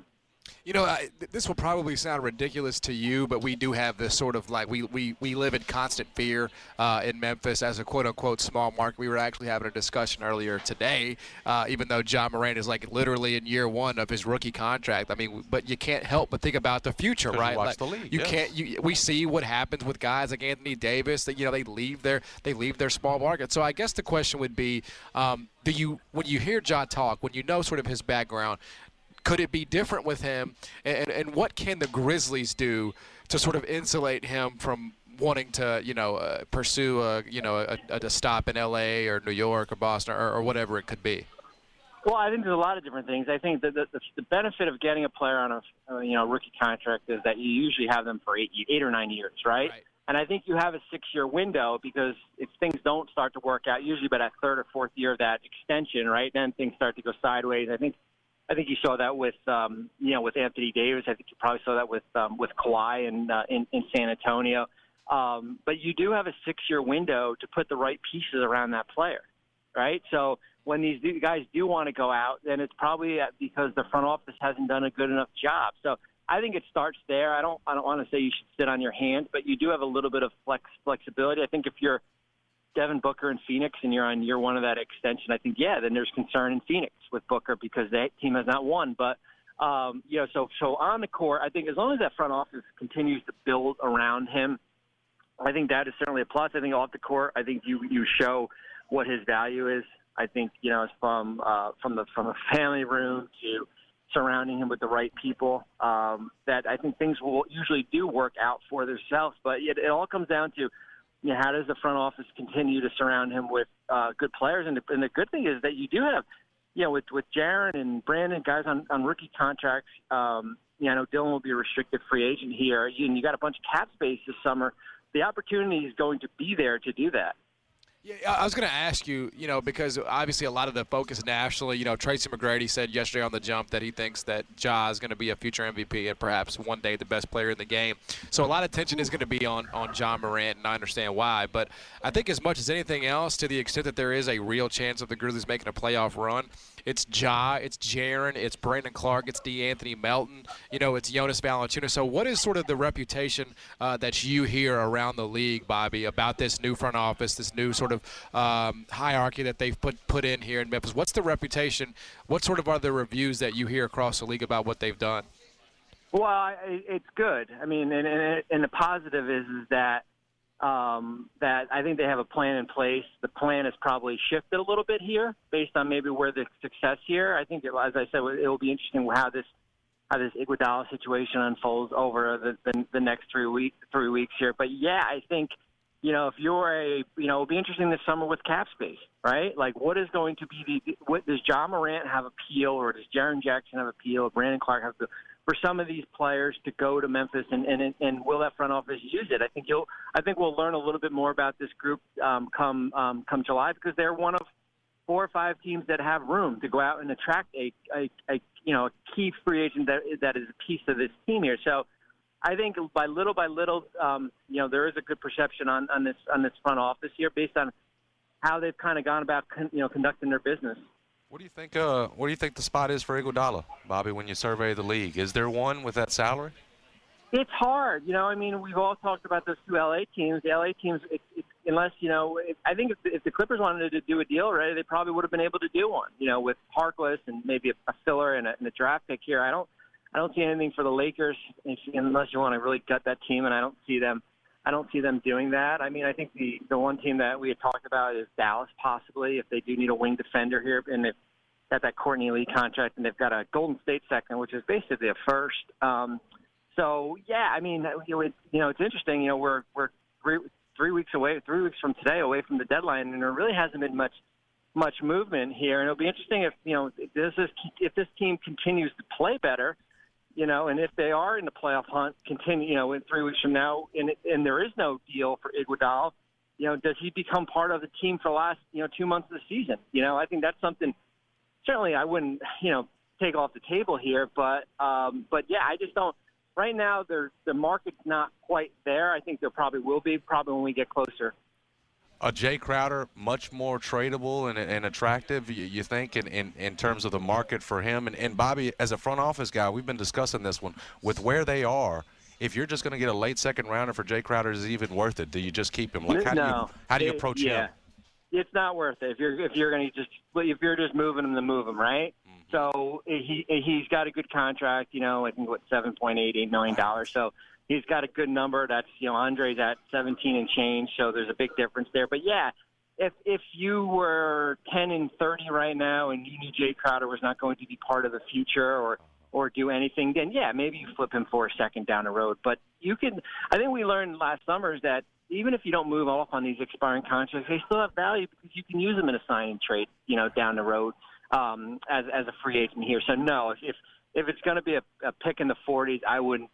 This will probably sound ridiculous to you, but we do have this sort of like we live in constant fear in Memphis as a quote-unquote small market. We were actually having a discussion earlier today, even though Ja Morant is like literally in year one of his rookie contract. I mean, but you can't help but think about the future, right? You watch like, the league. You yes. can't. We see what happens with guys like Anthony Davis. That they leave their small market. So I guess the question would be, when you hear Ja talk, when you know sort of his background, could it be different with him, and what can the Grizzlies do to sort of insulate him from wanting to, pursue a stop in L.A. or New York or Boston or whatever it could be? Well, I think there's a lot of different things. I think that the benefit of getting a player on a rookie contract is that you usually have them for 8 or 9 years, right? And I think you have a 6-year window because if things don't start to work out, usually by that third or fourth year of that extension, right, then things start to go sideways. I think you saw that with with Anthony Davis. I think you probably saw that with Kawhi in San Antonio. But you do have a 6-year window to put the right pieces around that player, right? So when these guys do want to go out, then it's probably because the front office hasn't done a good enough job. So I think it starts there. I don't want to say you should sit on your hands, but you do have a little bit of flexibility. I think if you're Devin Booker in Phoenix and you're on year one of that extension, I think, then there's concern in Phoenix with Booker because that team has not won. But, so on the court, I think as long as that front office continues to build around him, I think that is certainly a plus. I think off the court, I think you show what his value is. I think, from the family room to surrounding him with the right people, that I think things will usually do work out for themselves. But it all comes down to, how does the front office continue to surround him with good players? And the good thing is that you do have, with Jaren and Brandon, guys on rookie contracts. I know Dylan will be a restricted free agent here. You got a bunch of cap space this summer. The opportunity is going to be there to do that. Yeah, I was going to ask you, because obviously a lot of the focus nationally, Tracy McGrady said yesterday on The Jump that he thinks that Ja is going to be a future MVP and perhaps one day the best player in the game. So a lot of attention is going to be on Ja Morant, and I understand why. But I think as much as anything else, to the extent that there is a real chance of the Grizzlies making a playoff run, it's Ja, it's Jaren, it's Brandon Clark, it's DeAnthony Melton, it's Jonas Valanciunas. So what is sort of the reputation that you hear around the league, Bobby, about this new front office, this new sort of hierarchy that they've put in here in Memphis? What's the reputation? What sort of are the reviews that you hear across the league about what they've done? Well, it's good. I mean, and the positive is that that I think they have a plan in place. The plan has probably shifted a little bit here based on maybe where the success here. I think, as I said, it will be interesting how this Iguodala situation unfolds over the next 3 weeks here. But yeah, I think, if you're it'll be interesting this summer with cap space, right? Like, what is going to be does Ja Morant have appeal, or does Jaren Jackson have appeal, or Brandon Clark have appeal for some of these players to go to Memphis, and will that front office use it? I think we'll learn a little bit more about this group come July, because they're one of 4 or 5 teams that have room to go out and attract a key free agent that is a piece of this team here. So I think by little, there is a good perception on this front office here based on how they've kind of gone about conducting their business. What do you think? What do you think the spot is for Iguodala, Bobby? When you survey the league, is there one with that salary? It's hard, I mean, we've all talked about those 2 LA teams. The LA teams, unless I think if the Clippers wanted to do a deal already, they probably would have been able to do one. With Harkless and maybe a filler and a draft pick here. I don't see anything for the Lakers unless you want to really gut that team, and I don't see them doing that. I mean, I think the one team that we had talked about is Dallas, possibly, if they do need a wing defender here, and they've got that Courtney Lee contract, and they've got a Golden State second, which is basically a first. So yeah, I mean, it's interesting. We're 3 weeks from today, away from the deadline, and there really hasn't been much movement here. And it'll be interesting if this team continues to play better. And if they are in the playoff hunt, continue, in 3 weeks from now, and there is no deal for Iguodala, does he become part of the team for the last, 2 months of the season? I think that's something certainly I wouldn't, take off the table here. But yeah, I just don't. Right now, the market's not quite there. I think there probably will be, when we get closer. A Jay Crowder much more tradable and attractive, you think, in terms of the market for him? And Bobby, as a front office guy, we've been discussing this one. With where they are, if you're just going to get a late second rounder for Jay Crowder, is it even worth it? Do you just keep him? Like, how do you approach him? It's not worth it if you're just moving him to move him, right? So he's got a good contract, I think $7.88 million. So he's got a good number. That's Andre's at 17 and change, so there's a big difference there. But yeah, if you were 10-30 right now and you knew Jay Crowder was not going to be part of the future or do anything, then yeah, maybe you flip him for a second down the road. But I think we learned last summer is that even if you don't move off on these expiring contracts, they still have value because you can use them in a sign and trade, down the road as a free agent here. So no, if it's going to be a pick in the 40s, I wouldn't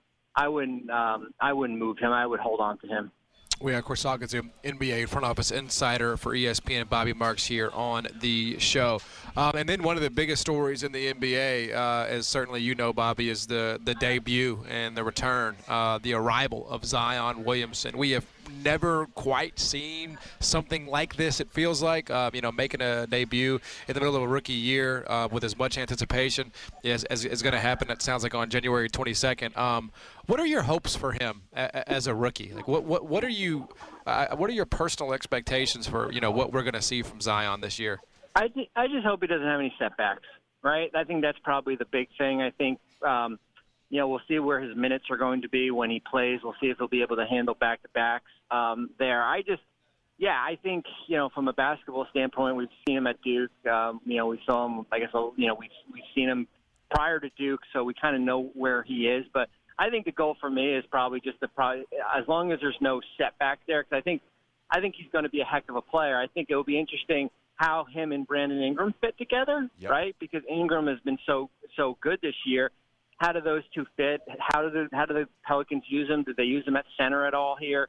move him. I would hold on to him. We have Korsaka, NBA front office insider for ESPN, Bobby Marks here on the show. And then one of the biggest stories in the NBA, as certainly Bobby, is the debut and the return, the arrival of Zion Williamson. We have never quite seen something like this, it feels like, making a debut in the middle of a rookie year with as much anticipation as going to happen, it sounds like, on January 22nd. What are your hopes for him as a rookie? Like, what are your personal expectations for, what we're going to see from Zion this year? I just hope he doesn't have any setbacks, right? I think that's probably the big thing. I think, we'll see where his minutes are going to be when he plays. We'll see if he'll be able to handle back-to-backs there. I think, from a basketball standpoint, we've seen him at Duke. We saw him, I guess, we've seen him prior to Duke, so we kind of know where he is. But I think the goal for me is probably just as long as there's no setback there, because I think he's going to be a heck of a player. I think it will be interesting how him and Brandon Ingram fit together, right? Because Ingram has been so good this year. How do those two fit? How do the Pelicans use him? Do they use him at center at all here?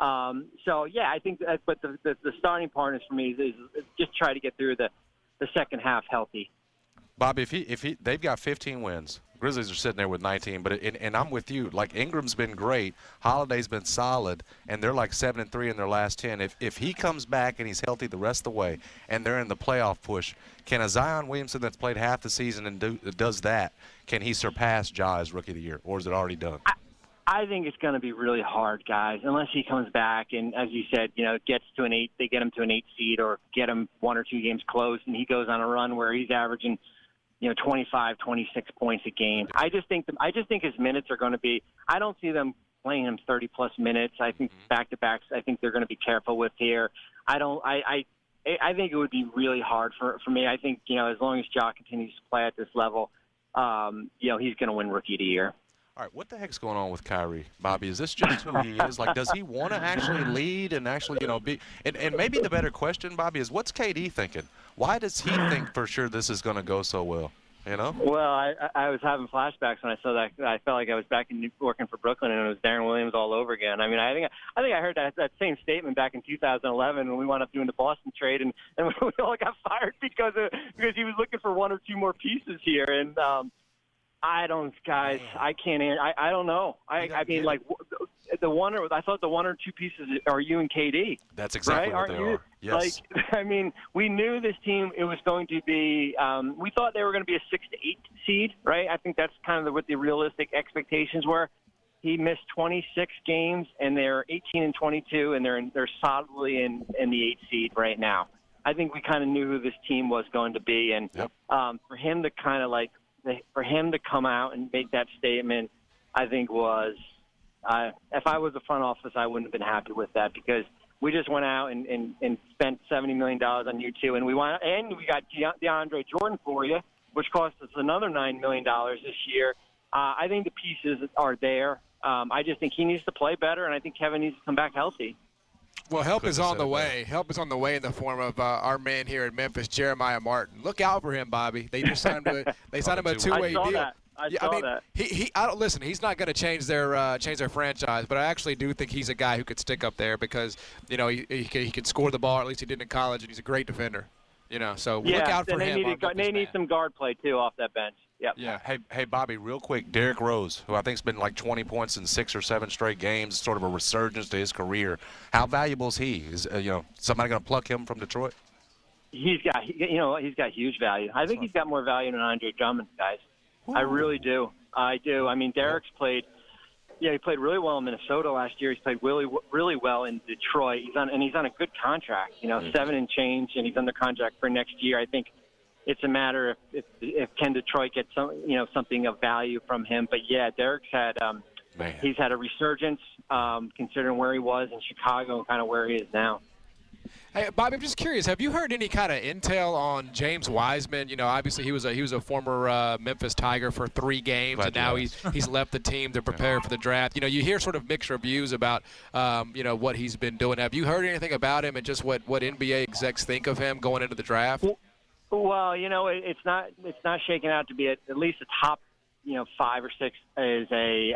I think that, but the starting part is for me is just try to get through the second half healthy. Bobby, if they've got 15 wins. Grizzlies are sitting there with 19, and I'm with you. Like, Ingram's been great, Holiday's been solid, and they're like 7-3 in their last 10. If he comes back and he's healthy the rest of the way, and they're in the playoff push, can a Zion Williamson that's played half the season and does that, can he surpass Ja as Rookie of the Year, or is it already done? I think it's going to be really hard, guys, unless he comes back and, as you said, gets to an 8. They get him to an 8 seed or get him 1 or 2 games close, and he goes on a run where he's averaging 25, 26 points a game. I just think his minutes are going to be. I don't see them playing him 30-plus minutes. I think back-to-backs. I think they're going to be careful with here. I think it would be really hard for me. I think as long as Ja continues to play at this level, he's going to win Rookie of the Year. All right, what the heck's going on with Kyrie, Bobby? Is this just who he is? Like, does he want to actually lead and actually, be? And maybe the better question, Bobby, is what's KD thinking? Why does he think for sure this is going to go so well? Well, I was having flashbacks when I saw that. I felt like I was back working for Brooklyn, and it was Darren Williams all over again. I mean, I think I heard that same statement back in 2011 when we wound up doing the Boston trade, and we all got fired because he was looking for 1 or 2 more pieces here, and. I don't know. I mean, like the one. I thought the 1 or 2 pieces are you and KD. That's exactly right? what they are. Yes. Like, I mean, we knew this team. It was going to be. We thought they were going to be a 6 to 8 seed, right? I think that's kind of what the realistic expectations were. He missed 26 games, and they're 18 and 22, and they're solidly in the 8 seed right now. I think we kind of knew who this team was going to be, and for him to kind of like. For him to come out and make that statement, I think was if I was the front office, I wouldn't have been happy with that because we just went out and spent $70 million on you two, and we got DeAndre Jordan for you, which cost us another $9 million this year. I think the pieces are there. I just think he needs to play better, and I think Kevin needs to come back healthy. Well, help is on the way. Help is on the way in the form of our man here in Memphis, Jeremiah Martin. Look out for him, Bobby. They just signed him. They signed him a 2-way deal. I saw that. I don't listen. He's not going to change their franchise, but I actually do think he's a guy who could stick up there because he can score the ball. At least he did in college, and he's a great defender. So look out for him. They need some guard play too off that bench. Yep. Yeah. Hey, Bobby, real quick, Derrick Rose, who I think's been like 20 points in 6 or 7 straight games, sort of a resurgence to his career. How valuable is he? Is somebody going to pluck him from Detroit? He's got huge value. I think he's got more value than Andre Drummond, guys. Ooh. I really do. I do. I mean, Derrick's played. Yeah, he played really well in Minnesota last year. He's played really well in Detroit. He's on a good contract. 7 and change, and he's under contract for next year. I think it's a matter if can Detroit get something of value from him. But yeah, Derrick's had he's had a resurgence considering where he was in Chicago and kind of where he is now. Hey, Bobby, I'm just curious. Have you heard any kind of intel on James Wiseman? Obviously he was a former Memphis Tiger for 3 games, and now he's left the team to prepare for the draft. You hear sort of mixed reviews about what he's been doing. Have you heard anything about him and just what NBA execs think of him going into the draft? Well, it's not shaking out to be at least a top 5 or 6 is a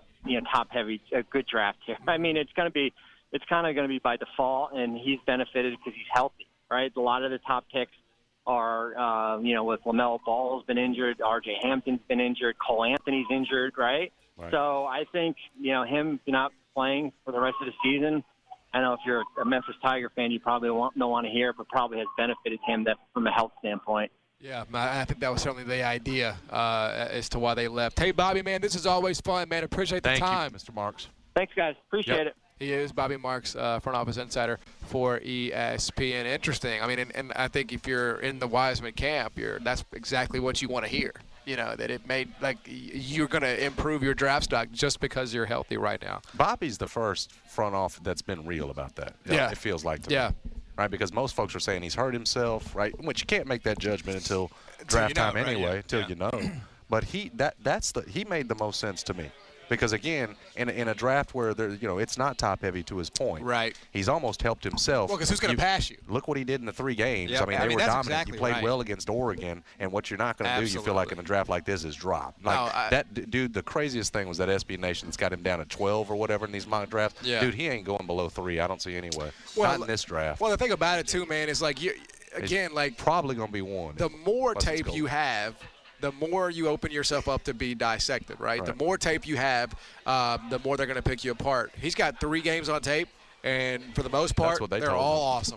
top heavy a good draft here. I mean, it's kind of going to be by default, and he's benefited because he's healthy, right? A lot of the top picks are, with LaMelo Ball's been injured, R.J. Hampton's been injured, Cole Anthony's injured, right? So I think, him not playing for the rest of the season, I know if you're a Memphis Tiger fan, you probably don't want to hear it, but probably has benefited him from a health standpoint. Yeah, I think that was certainly the idea as to why they left. Hey, Bobby, man, this is always fun, man. Appreciate the time. Thank you, Mr. Marks. Thanks, guys. Appreciate it. He is Bobby Marks, front office insider for ESPN. Interesting. I mean, and I think if you're in the Wiseman camp, that's exactly what you want to hear. That it made you're going to improve your draft stock just because you're healthy right now. Bobby's the first front office that's been real about that. It feels like to me. Right, because most folks are saying he's hurt himself, right? Which you can't make that judgment until draft time anyway, until you know. But he made the most sense to me. Because, again, in a draft where it's not top-heavy to his point. Right. He's almost helped himself. Well, because who's going to pass you? Look what he did in the 3 games. Yep. I mean, they were dominant. Exactly you played well against Oregon, and what you're not going to do, you feel like in a draft like this, is drop. Dude, the craziest thing was that SB Nation's got him down at 12 or whatever in these mock drafts. Yeah. Dude, he ain't going below 3, I don't see anyway. Not in this draft. Well, the thing about it, too, man, is probably going to be 1. The more tape you have, the more you open yourself up to be dissected, right? The more tape you have, the more they're going to pick you apart. He's got 3 games on tape, and for the most part, they're all awesome.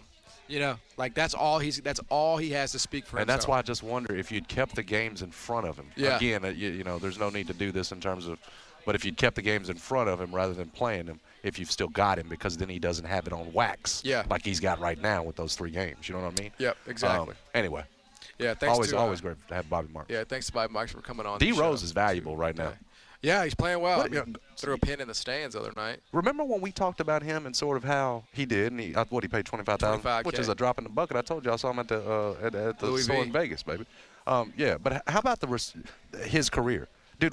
That's all he has to speak for himself. And that's why I just wonder if you'd kept the games in front of him. Yeah. Again, there's no need to do this in terms of, but if you'd kept the games in front of him rather than playing him, if you've still got him, because then he doesn't have it on wax like he's got right now with those 3 games. You know what I mean? Yep, exactly. Anyway. Yeah, thanks always great to have Bobby Marks. Yeah, thanks to Bobby Marks for coming on. D Rose is valuable right now. Yeah, he's playing well. Threw a pin in the stands the other night. Remember when we talked about him and sort of how he did, and he paid $25,000, which is a drop in the bucket. I told you I saw him at the store in Vegas, baby. But how about his career? Dude,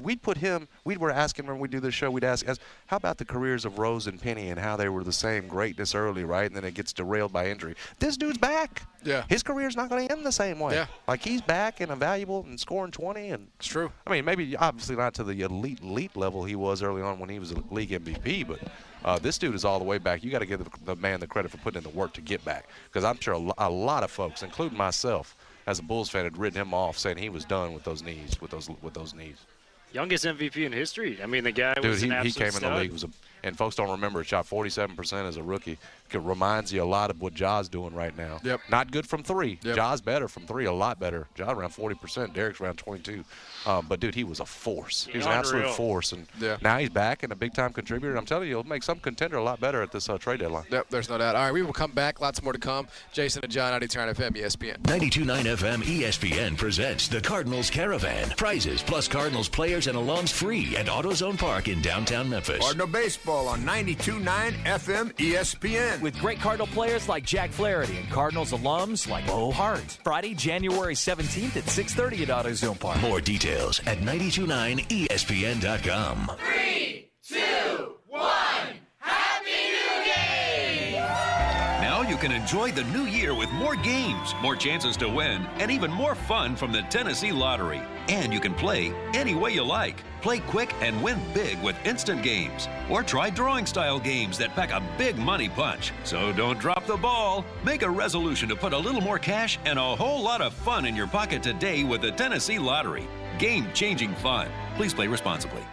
we were asking when we do this show, we'd ask, how about the careers of Rose and Penny and how they were the same greatness early, right? And then it gets derailed by injury. This dude's back. Yeah. His career's not going to end the same way. Yeah. He's back and valuable and scoring 20. And it's true. I mean, maybe obviously not to the elite level he was early on when he was a league MVP, but this dude is all the way back. You got to give the man the credit for putting in the work to get back. Because I'm sure a lot of folks, including myself, as a Bulls fan, had written him off saying he was done with those knees, with those knees. Youngest MVP in history. I mean, the guy was an absolute he came stud. in the league. And folks don't remember it. Shot 47% as a rookie. It reminds you a lot of what Ja's doing right now. Yep. Not good from 3. Yep. Ja's better from 3, a lot better. Ja around 40%. Derrick's around 22. But, dude, he was a force. He was an absolute force. And now he's back and a big-time contributor. I'm telling you, he'll make some contender a lot better at this trade deadline. Yep, there's no doubt. All right, we will come back. Lots more to come. Jason and John, 92.9 FM, ESPN. 92.9 FM ESPN presents the Cardinals Caravan. Prizes plus Cardinals players and alums free at AutoZone Park in downtown Memphis. Cardinal baseball on 92.9 FM ESPN. With great Cardinal players like Jack Flaherty and Cardinals alums like Bo Hart. Friday, January 17th at 6:30 at AutoZone Park. More details at 92.9ESPN.com. 3, 2, 1, Happy New Game! Now you can enjoy the new year with more games, more chances to win, and even more fun from the Tennessee Lottery. And you can play any way you like. Play quick and win big with instant games. Or try drawing-style games that pack a big money punch. So don't drop the ball. Make a resolution to put a little more cash and a whole lot of fun in your pocket today with the Tennessee Lottery. Game-changing fun. Please play responsibly.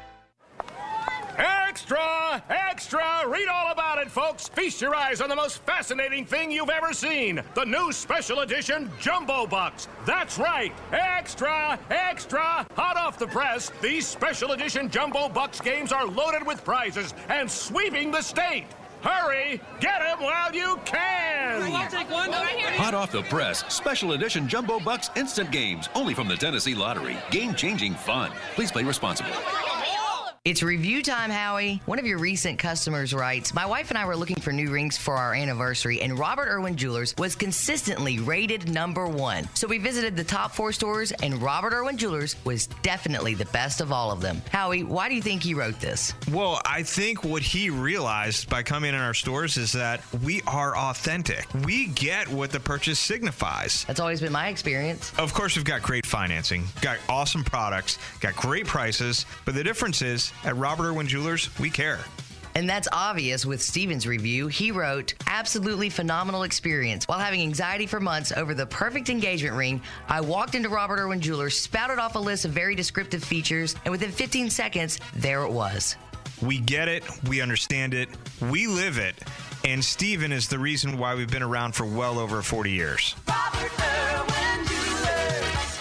Extra! Extra! Read all about it, folks. Feast your eyes on the most fascinating thing you've ever seen. The new special edition Jumbo Bucks. That's right. Extra! Extra! Hot off the press, these special edition Jumbo Bucks games are loaded with prizes and sweeping the state. Hurry! Get them while you can! I'll take one. Hot off the press, special edition Jumbo Bucks instant games. Only from the Tennessee Lottery. Game-changing fun. Please play responsibly. It's review time, Howie. One of your recent customers writes, my wife and I were looking for new rings for our anniversary, and Robert Irwin Jewelers was consistently rated #1. So we visited the top 4 stores, and Robert Irwin Jewelers was definitely the best of all of them. Howie, why do you think he wrote this? Well, I think what he realized by coming in our stores is that we are authentic. We get what the purchase signifies. That's always been my experience. Of course, we've got great financing, got awesome products, got great prices, but the difference is, at Robert Irwin Jewelers, we care. And that's obvious with Steven's review. He wrote, absolutely phenomenal experience. While having anxiety for months over the perfect engagement ring, I walked into Robert Irwin Jewelers, spouted off a list of very descriptive features, and within 15 seconds, there it was. We get it, we understand it, we live it, and Steven is the reason why we've been around for well over 40 years. Robert Irwin Jewelers.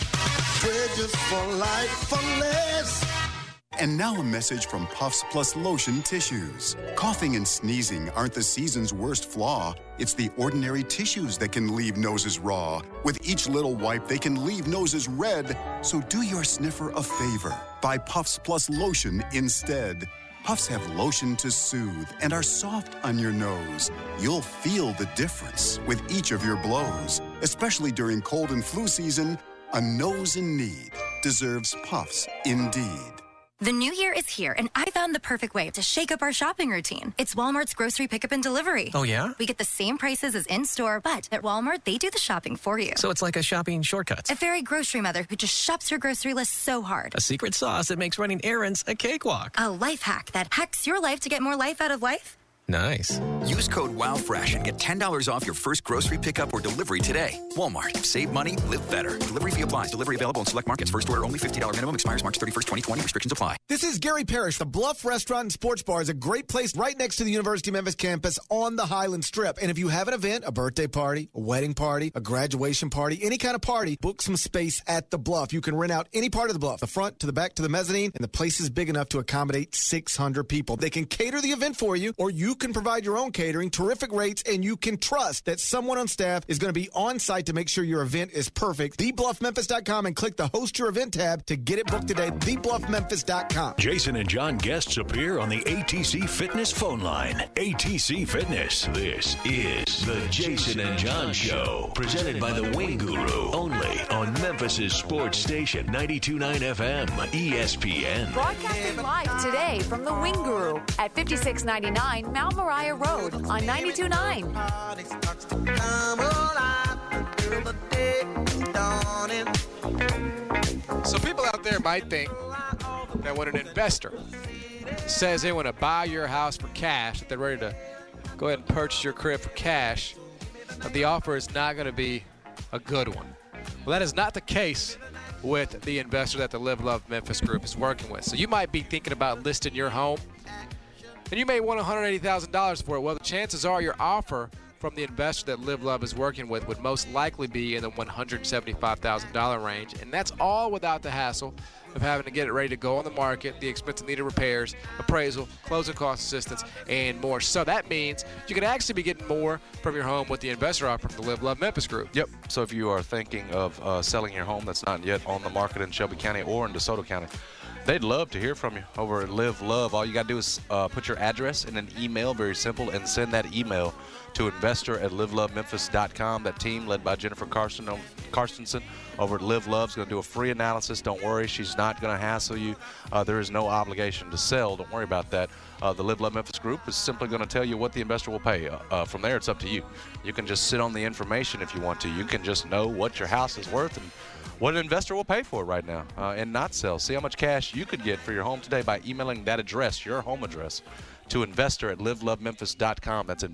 Bridges for life for less. And now a message from Puffs Plus Lotion Tissues. Coughing and sneezing aren't the season's worst flaw. It's the ordinary tissues that can leave noses raw. With each little wipe, they can leave noses red. So do your sniffer a favor. Buy Puffs Plus Lotion instead. Puffs have lotion to soothe and are soft on your nose. You'll feel the difference with each of your blows. Especially during cold and flu season, a nose in need deserves Puffs indeed. The new year is here, and I found the perfect way to shake up our shopping routine. It's Walmart's grocery pickup and delivery. Oh, yeah? We get the same prices as in-store, but at Walmart, they do the shopping for you. So it's like a shopping shortcut. A fairy grocery mother who just shops her grocery list so hard. A secret sauce that makes running errands a cakewalk. A life hack that hacks your life to get more life out of life. Nice. Use code WOWFRESH and get $10 off your first grocery pickup or delivery today. Walmart. Save money, live better. Delivery fee applies. Delivery available in select markets. First order only. $50 minimum. Expires March 31st, 2020. Restrictions apply. This is Gary Parrish. The Bluff Restaurant and Sports Bar is a great place right next to the University of Memphis campus on the Highland Strip. And if you have an event, a birthday party, a wedding party, a graduation party, any kind of party, book some space at the Bluff. You can rent out any part of the Bluff, the front to the back to the mezzanine, and the place is big enough to accommodate 600 people. They can cater the event for you, or you can provide your own catering, terrific rates, and you can trust that someone on staff is going to be on site to make sure your event is perfect. TheBluffMemphis.com and click the Host Your Event tab to get it booked today. TheBluffMemphis.com. Jason and John guests appear on the ATC Fitness phone line. ATC Fitness. This is the Jason and John Show. Presented by the Wing Guru. Only on Memphis' sports station, 92.9 FM, ESPN. Broadcasting live today from the Wing Guru at 5699 Mount Moriah Road on 92.9. So people out there might think that when an investor says they want to buy your house for cash, that they're ready to go ahead and purchase your crib for cash, that the offer is not going to be a good one. Well, that is not the case with the investor that the Live Love Memphis Group is working with. So you might be thinking about listing your home, and you may want $180,000 for it. Well, the chances are your offer from the investor that Live Love is working with would most likely be in the $175,000 range, and that's all without the hassle of having to get it ready to go on the market, the expense of needed repairs, appraisal, closing cost assistance, and more. So that means you could actually be getting more from your home with the investor offer from the Live Love Memphis Group. Yep. So if you are thinking of selling your home that's not yet on the market in Shelby County or in DeSoto County, they'd love to hear from you over at Live Love. All you got to do is put your address in an email, very simple, and send that email to investor@livelovememphis.com. That team led by Jennifer Karstensen over at Live Love is going to do a free analysis. Don't worry, she's not going to hassle you. There is no obligation to sell. Don't worry about that. The Live Love Memphis Group is simply going to tell you what the investor will pay. From there, it's up to you. You can just sit on the information if you want to. You can just know what your house is worth and what an investor will pay for it right now and not sell. See how much cash you could get for your home today by emailing that address, your home address, to investor@livelovememphis.com. That's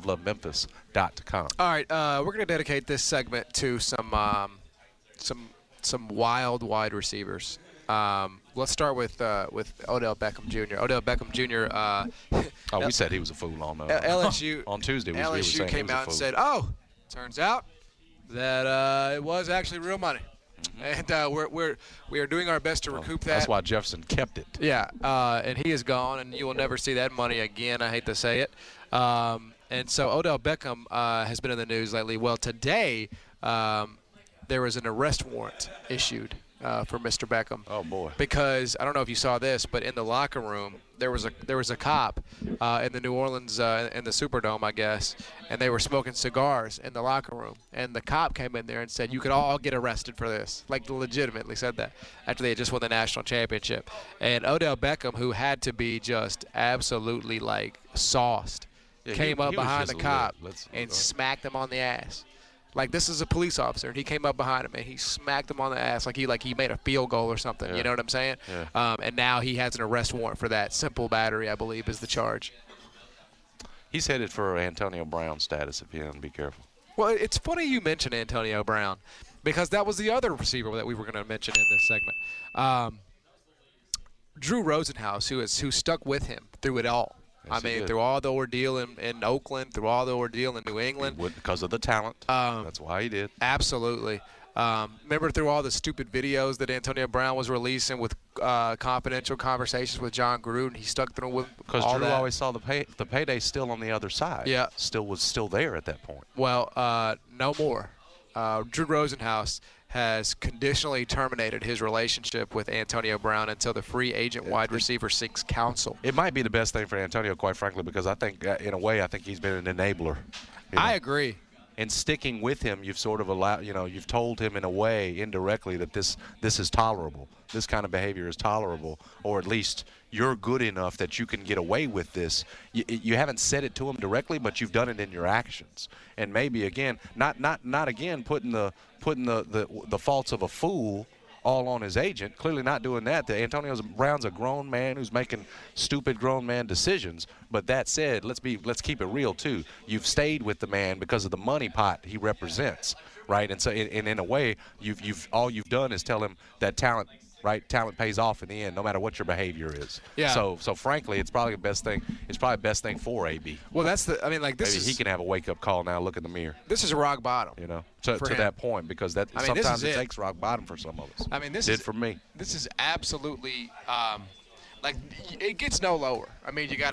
investor@livelovememphis.com. All right, we're going to dedicate this segment to some some wild wide receivers. Let's start with Odell Beckham Jr. Odell Beckham Jr. We said he was a fool on LSU on Tuesday. LSU came out and said, "Oh, turns out that it was actually real money." And we are doing our best to recoup that. That's why Jefferson kept it. Yeah, and he is gone, and you will never see that money again. I hate to say it. And so Odell Beckham has been in the news lately. Well, today there was an arrest warrant issued for Mr. Beckham. Oh boy! Because I don't know if you saw this, but in the locker room there was a cop in the New Orleans in the Superdome, I guess, and they were smoking cigars in the locker room. And the cop came in there and said, "You could all get arrested for this." Like legitimately said that after they had just won the national championship. And Odell Beckham, who had to be just absolutely like sauced, came up behind the cop and smacked him on the ass. Like, this is a police officer, and he came up behind him and he smacked him on the ass like he made a field goal or something. Yeah. You know what I'm saying? Yeah. And now he has an arrest warrant for that. Simple battery, I believe, is the charge. He's headed for Antonio Brown status if you don't be careful. Well, it's funny you mentioned Antonio Brown because that was the other receiver that we were going to mention in this segment. Drew Rosenhaus, who stuck with him through it all. Yes, I mean, through all the ordeal in Oakland, through all the ordeal in New England. Because of the talent. That's why he did. Absolutely. Remember through all the stupid videos that Antonio Brown was releasing with confidential conversations with John Gruden? He stuck through with because Drew always saw the payday still on the other side. Yeah. Was still there at that point. Well, no more. Drew Rosenhaus has conditionally terminated his relationship with Antonio Brown until the free agent wide receiver seeks counsel. It might be the best thing for Antonio, quite frankly, because I think, in a way, I think he's been an enabler. I agree. And sticking with him, you've sort of allowed, you've told him in a way, indirectly, that this is tolerable. This kind of behavior is tolerable, or at least you're good enough that you can get away with this. You haven't said it to him directly, but you've done it in your actions. And maybe again, not again putting the faults of a fool all on his agent. Clearly not doing that. Antonio Brown's a grown man who's making stupid grown man decisions. But that said, let's keep it real too. You've stayed with the man because of the money pot he represents, right? And so, in a way, all you've done is tell him that talent. Right, talent pays off in the end, no matter what your behavior is. Yeah. So frankly, it's probably the best thing. It's probably the best thing for AB. Well, that's the. I mean, like this. Maybe he can have a wake-up call now. Look in the mirror. This is a rock bottom. You know, to that point, because sometimes it takes rock bottom for some of us. I mean, this did for me. This is absolutely. Like it gets no lower. I mean, you got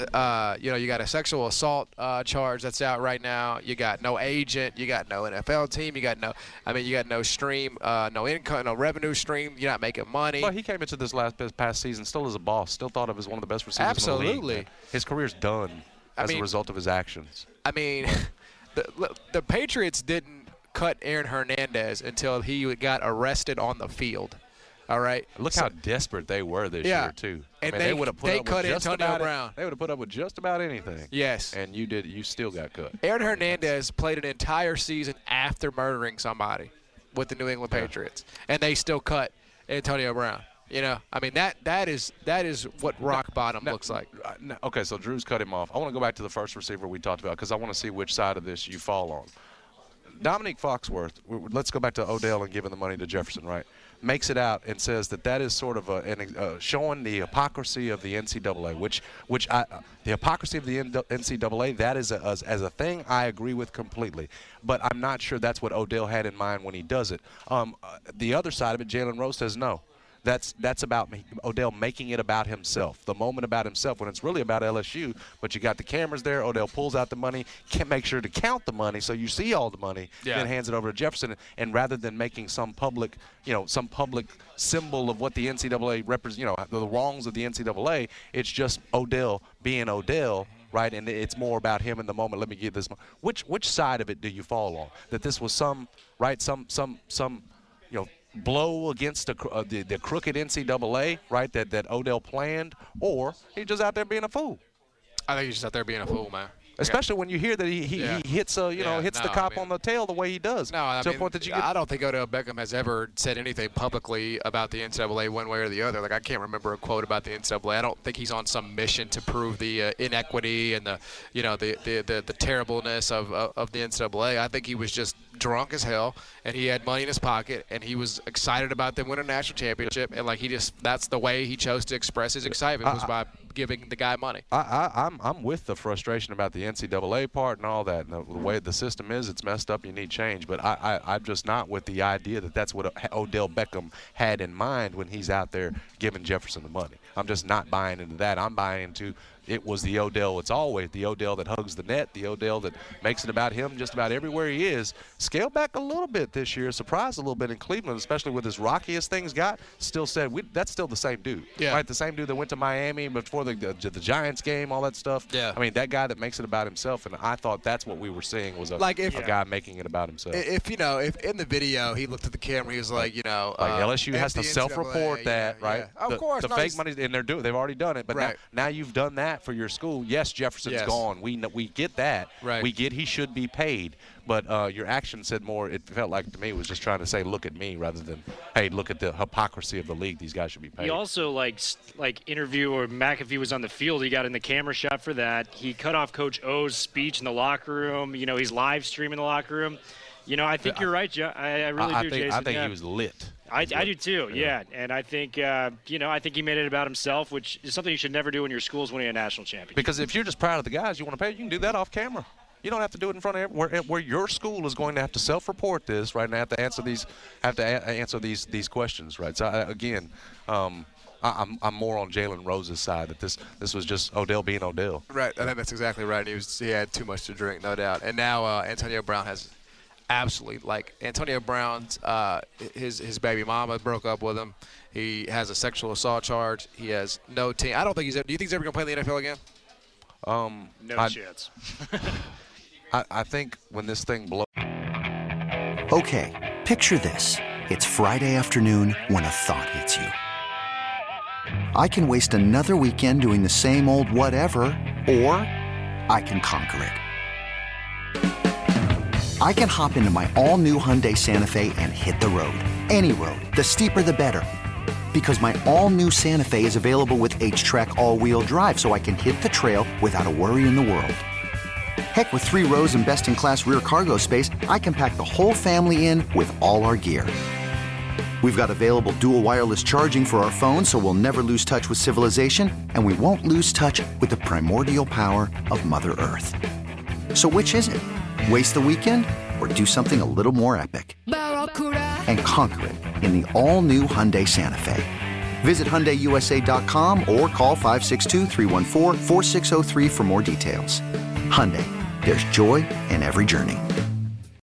a sexual assault charge that's out right now. You got no agent. You got no NFL team. You got no stream, no income, no revenue stream. You're not making money. Well, he came into this past season still as a boss. Still thought of as one of the best receivers in the league. Absolutely. His career's done as a result of his actions. I mean, the Patriots didn't cut Aaron Hernandez until he got arrested on the field. All right. Look how desperate they were this year too. And they would have put up with just Antonio Brown. They would have put up with just about anything. Yes. And you still got cut. Aaron Hernandez played an entire season after murdering somebody with the New England Patriots, and they still cut Antonio Brown. You know, I mean that is what rock bottom looks like. Okay, so Drew's cut him off. I want to go back to the first receiver we talked about because I want to see which side of this you fall on. Dominique Foxworth. Let's go back to Odell and giving the money to Jefferson, right? Makes it out and says that is sort of showing the hypocrisy of the NCAA, the hypocrisy of the NCAA, that is as a thing I agree with completely. But I'm not sure that's what Odell had in mind when he does it. The other side of it, Jalen Rose says no. That's about Odell making it about himself, the moment about himself when it's really about LSU. But you got the cameras there. Odell pulls out the money, can make sure to count the money so you see all the money, then hands it over to Jefferson. And rather than making some public symbol of what the NCAA represents, the wrongs of the NCAA, it's just Odell being Odell. Right, and it's more about him in the moment. Let me give this. Which side of it do you fall on? That this was some blow against the crooked NCAA, right, that Odell planned, or he's just out there being a fool? I think he's just out there being a fool, man. Especially when you hear that he hits hits the cop on the tail the way he does. No, I to mean, a point that you get. I don't think Odell Beckham has ever said anything publicly about the NCAA one way or the other. Like, I can't remember a quote about the NCAA. I don't think he's on some mission to prove the inequity and the terribleness of the NCAA. I think he was just drunk as hell, and he had money in his pocket, and he was excited about them winning a national championship, and like that's the way he chose to express his excitement was by giving the guy money. I'm with the frustration about the NCAA part and all that, and the way the system is, it's messed up. You need change, but I'm just not with the idea that that's what Odell Beckham had in mind when he's out there giving Jefferson the money. I'm just not buying into that. I'm buying into it was the Odell it's always, the Odell that hugs the net, the Odell that makes it about him just about everywhere he is. Scale back a little bit this year, surprised a little bit in Cleveland, especially with as rocky as things got. Still said, that's still the same dude. Yeah. Right? The same dude that went to Miami before the Giants game, all that stuff. Yeah. I mean, that guy that makes it about himself, and I thought that's what we were seeing was a guy making it about himself. If in the video he looked at the camera, he was like, LSU has to self-report that, right? Yeah. Of course. The fake money, and they've already done it, but now you've done that for your school. Yes, Jefferson's gone. We get that. Right. We get he should be paid. But your action said more. It felt like to me was just trying to say, look at me, rather than, hey, look at the hypocrisy of the league. These guys should be paid. He also like interview, or McAfee was on the field. He got in the camera shot for that. He cut off Coach O's speech in the locker room. He's live streaming the locker room. I think you're right, Joe. I really do, Jason. I think he was lit. I do too, yeah. And I think, I think he made it about himself, which is something you should never do when your school's winning a national championship. Because if you're just proud of the guys you want to pay, you can do that off camera. You don't have to do it in front of where your school is going to have to self-report this, right? And have to answer these questions, right? So I'm more on Jalen Rose's side that this was just Odell being Odell. Right, I think that's exactly right. He had too much to drink, no doubt. And now Antonio Brown has. Absolutely. Like, Antonio Brown's his baby mama broke up with him. He has a sexual assault charge. He has no team. I don't think do you think he's ever going to play in the NFL again? No chance. I think when this thing blows. Okay, picture this. It's Friday afternoon when a thought hits you. I can waste another weekend doing the same old whatever, or I can conquer it. I can hop into my all-new Hyundai Santa Fe and hit the road. Any road. The steeper, the better. Because my all-new Santa Fe is available with H-Track all-wheel drive, so I can hit the trail without a worry in the world. Heck, with 3 rows and best-in-class rear cargo space, I can pack the whole family in with all our gear. We've got available dual wireless charging for our phones, so we'll never lose touch with civilization, and we won't lose touch with the primordial power of Mother Earth. So which is it? Waste the weekend or do something a little more epic? And conquer it in the all-new Hyundai Santa Fe. Visit HyundaiUSA.com or call 562-314-4603 for more details. Hyundai, there's joy in every journey.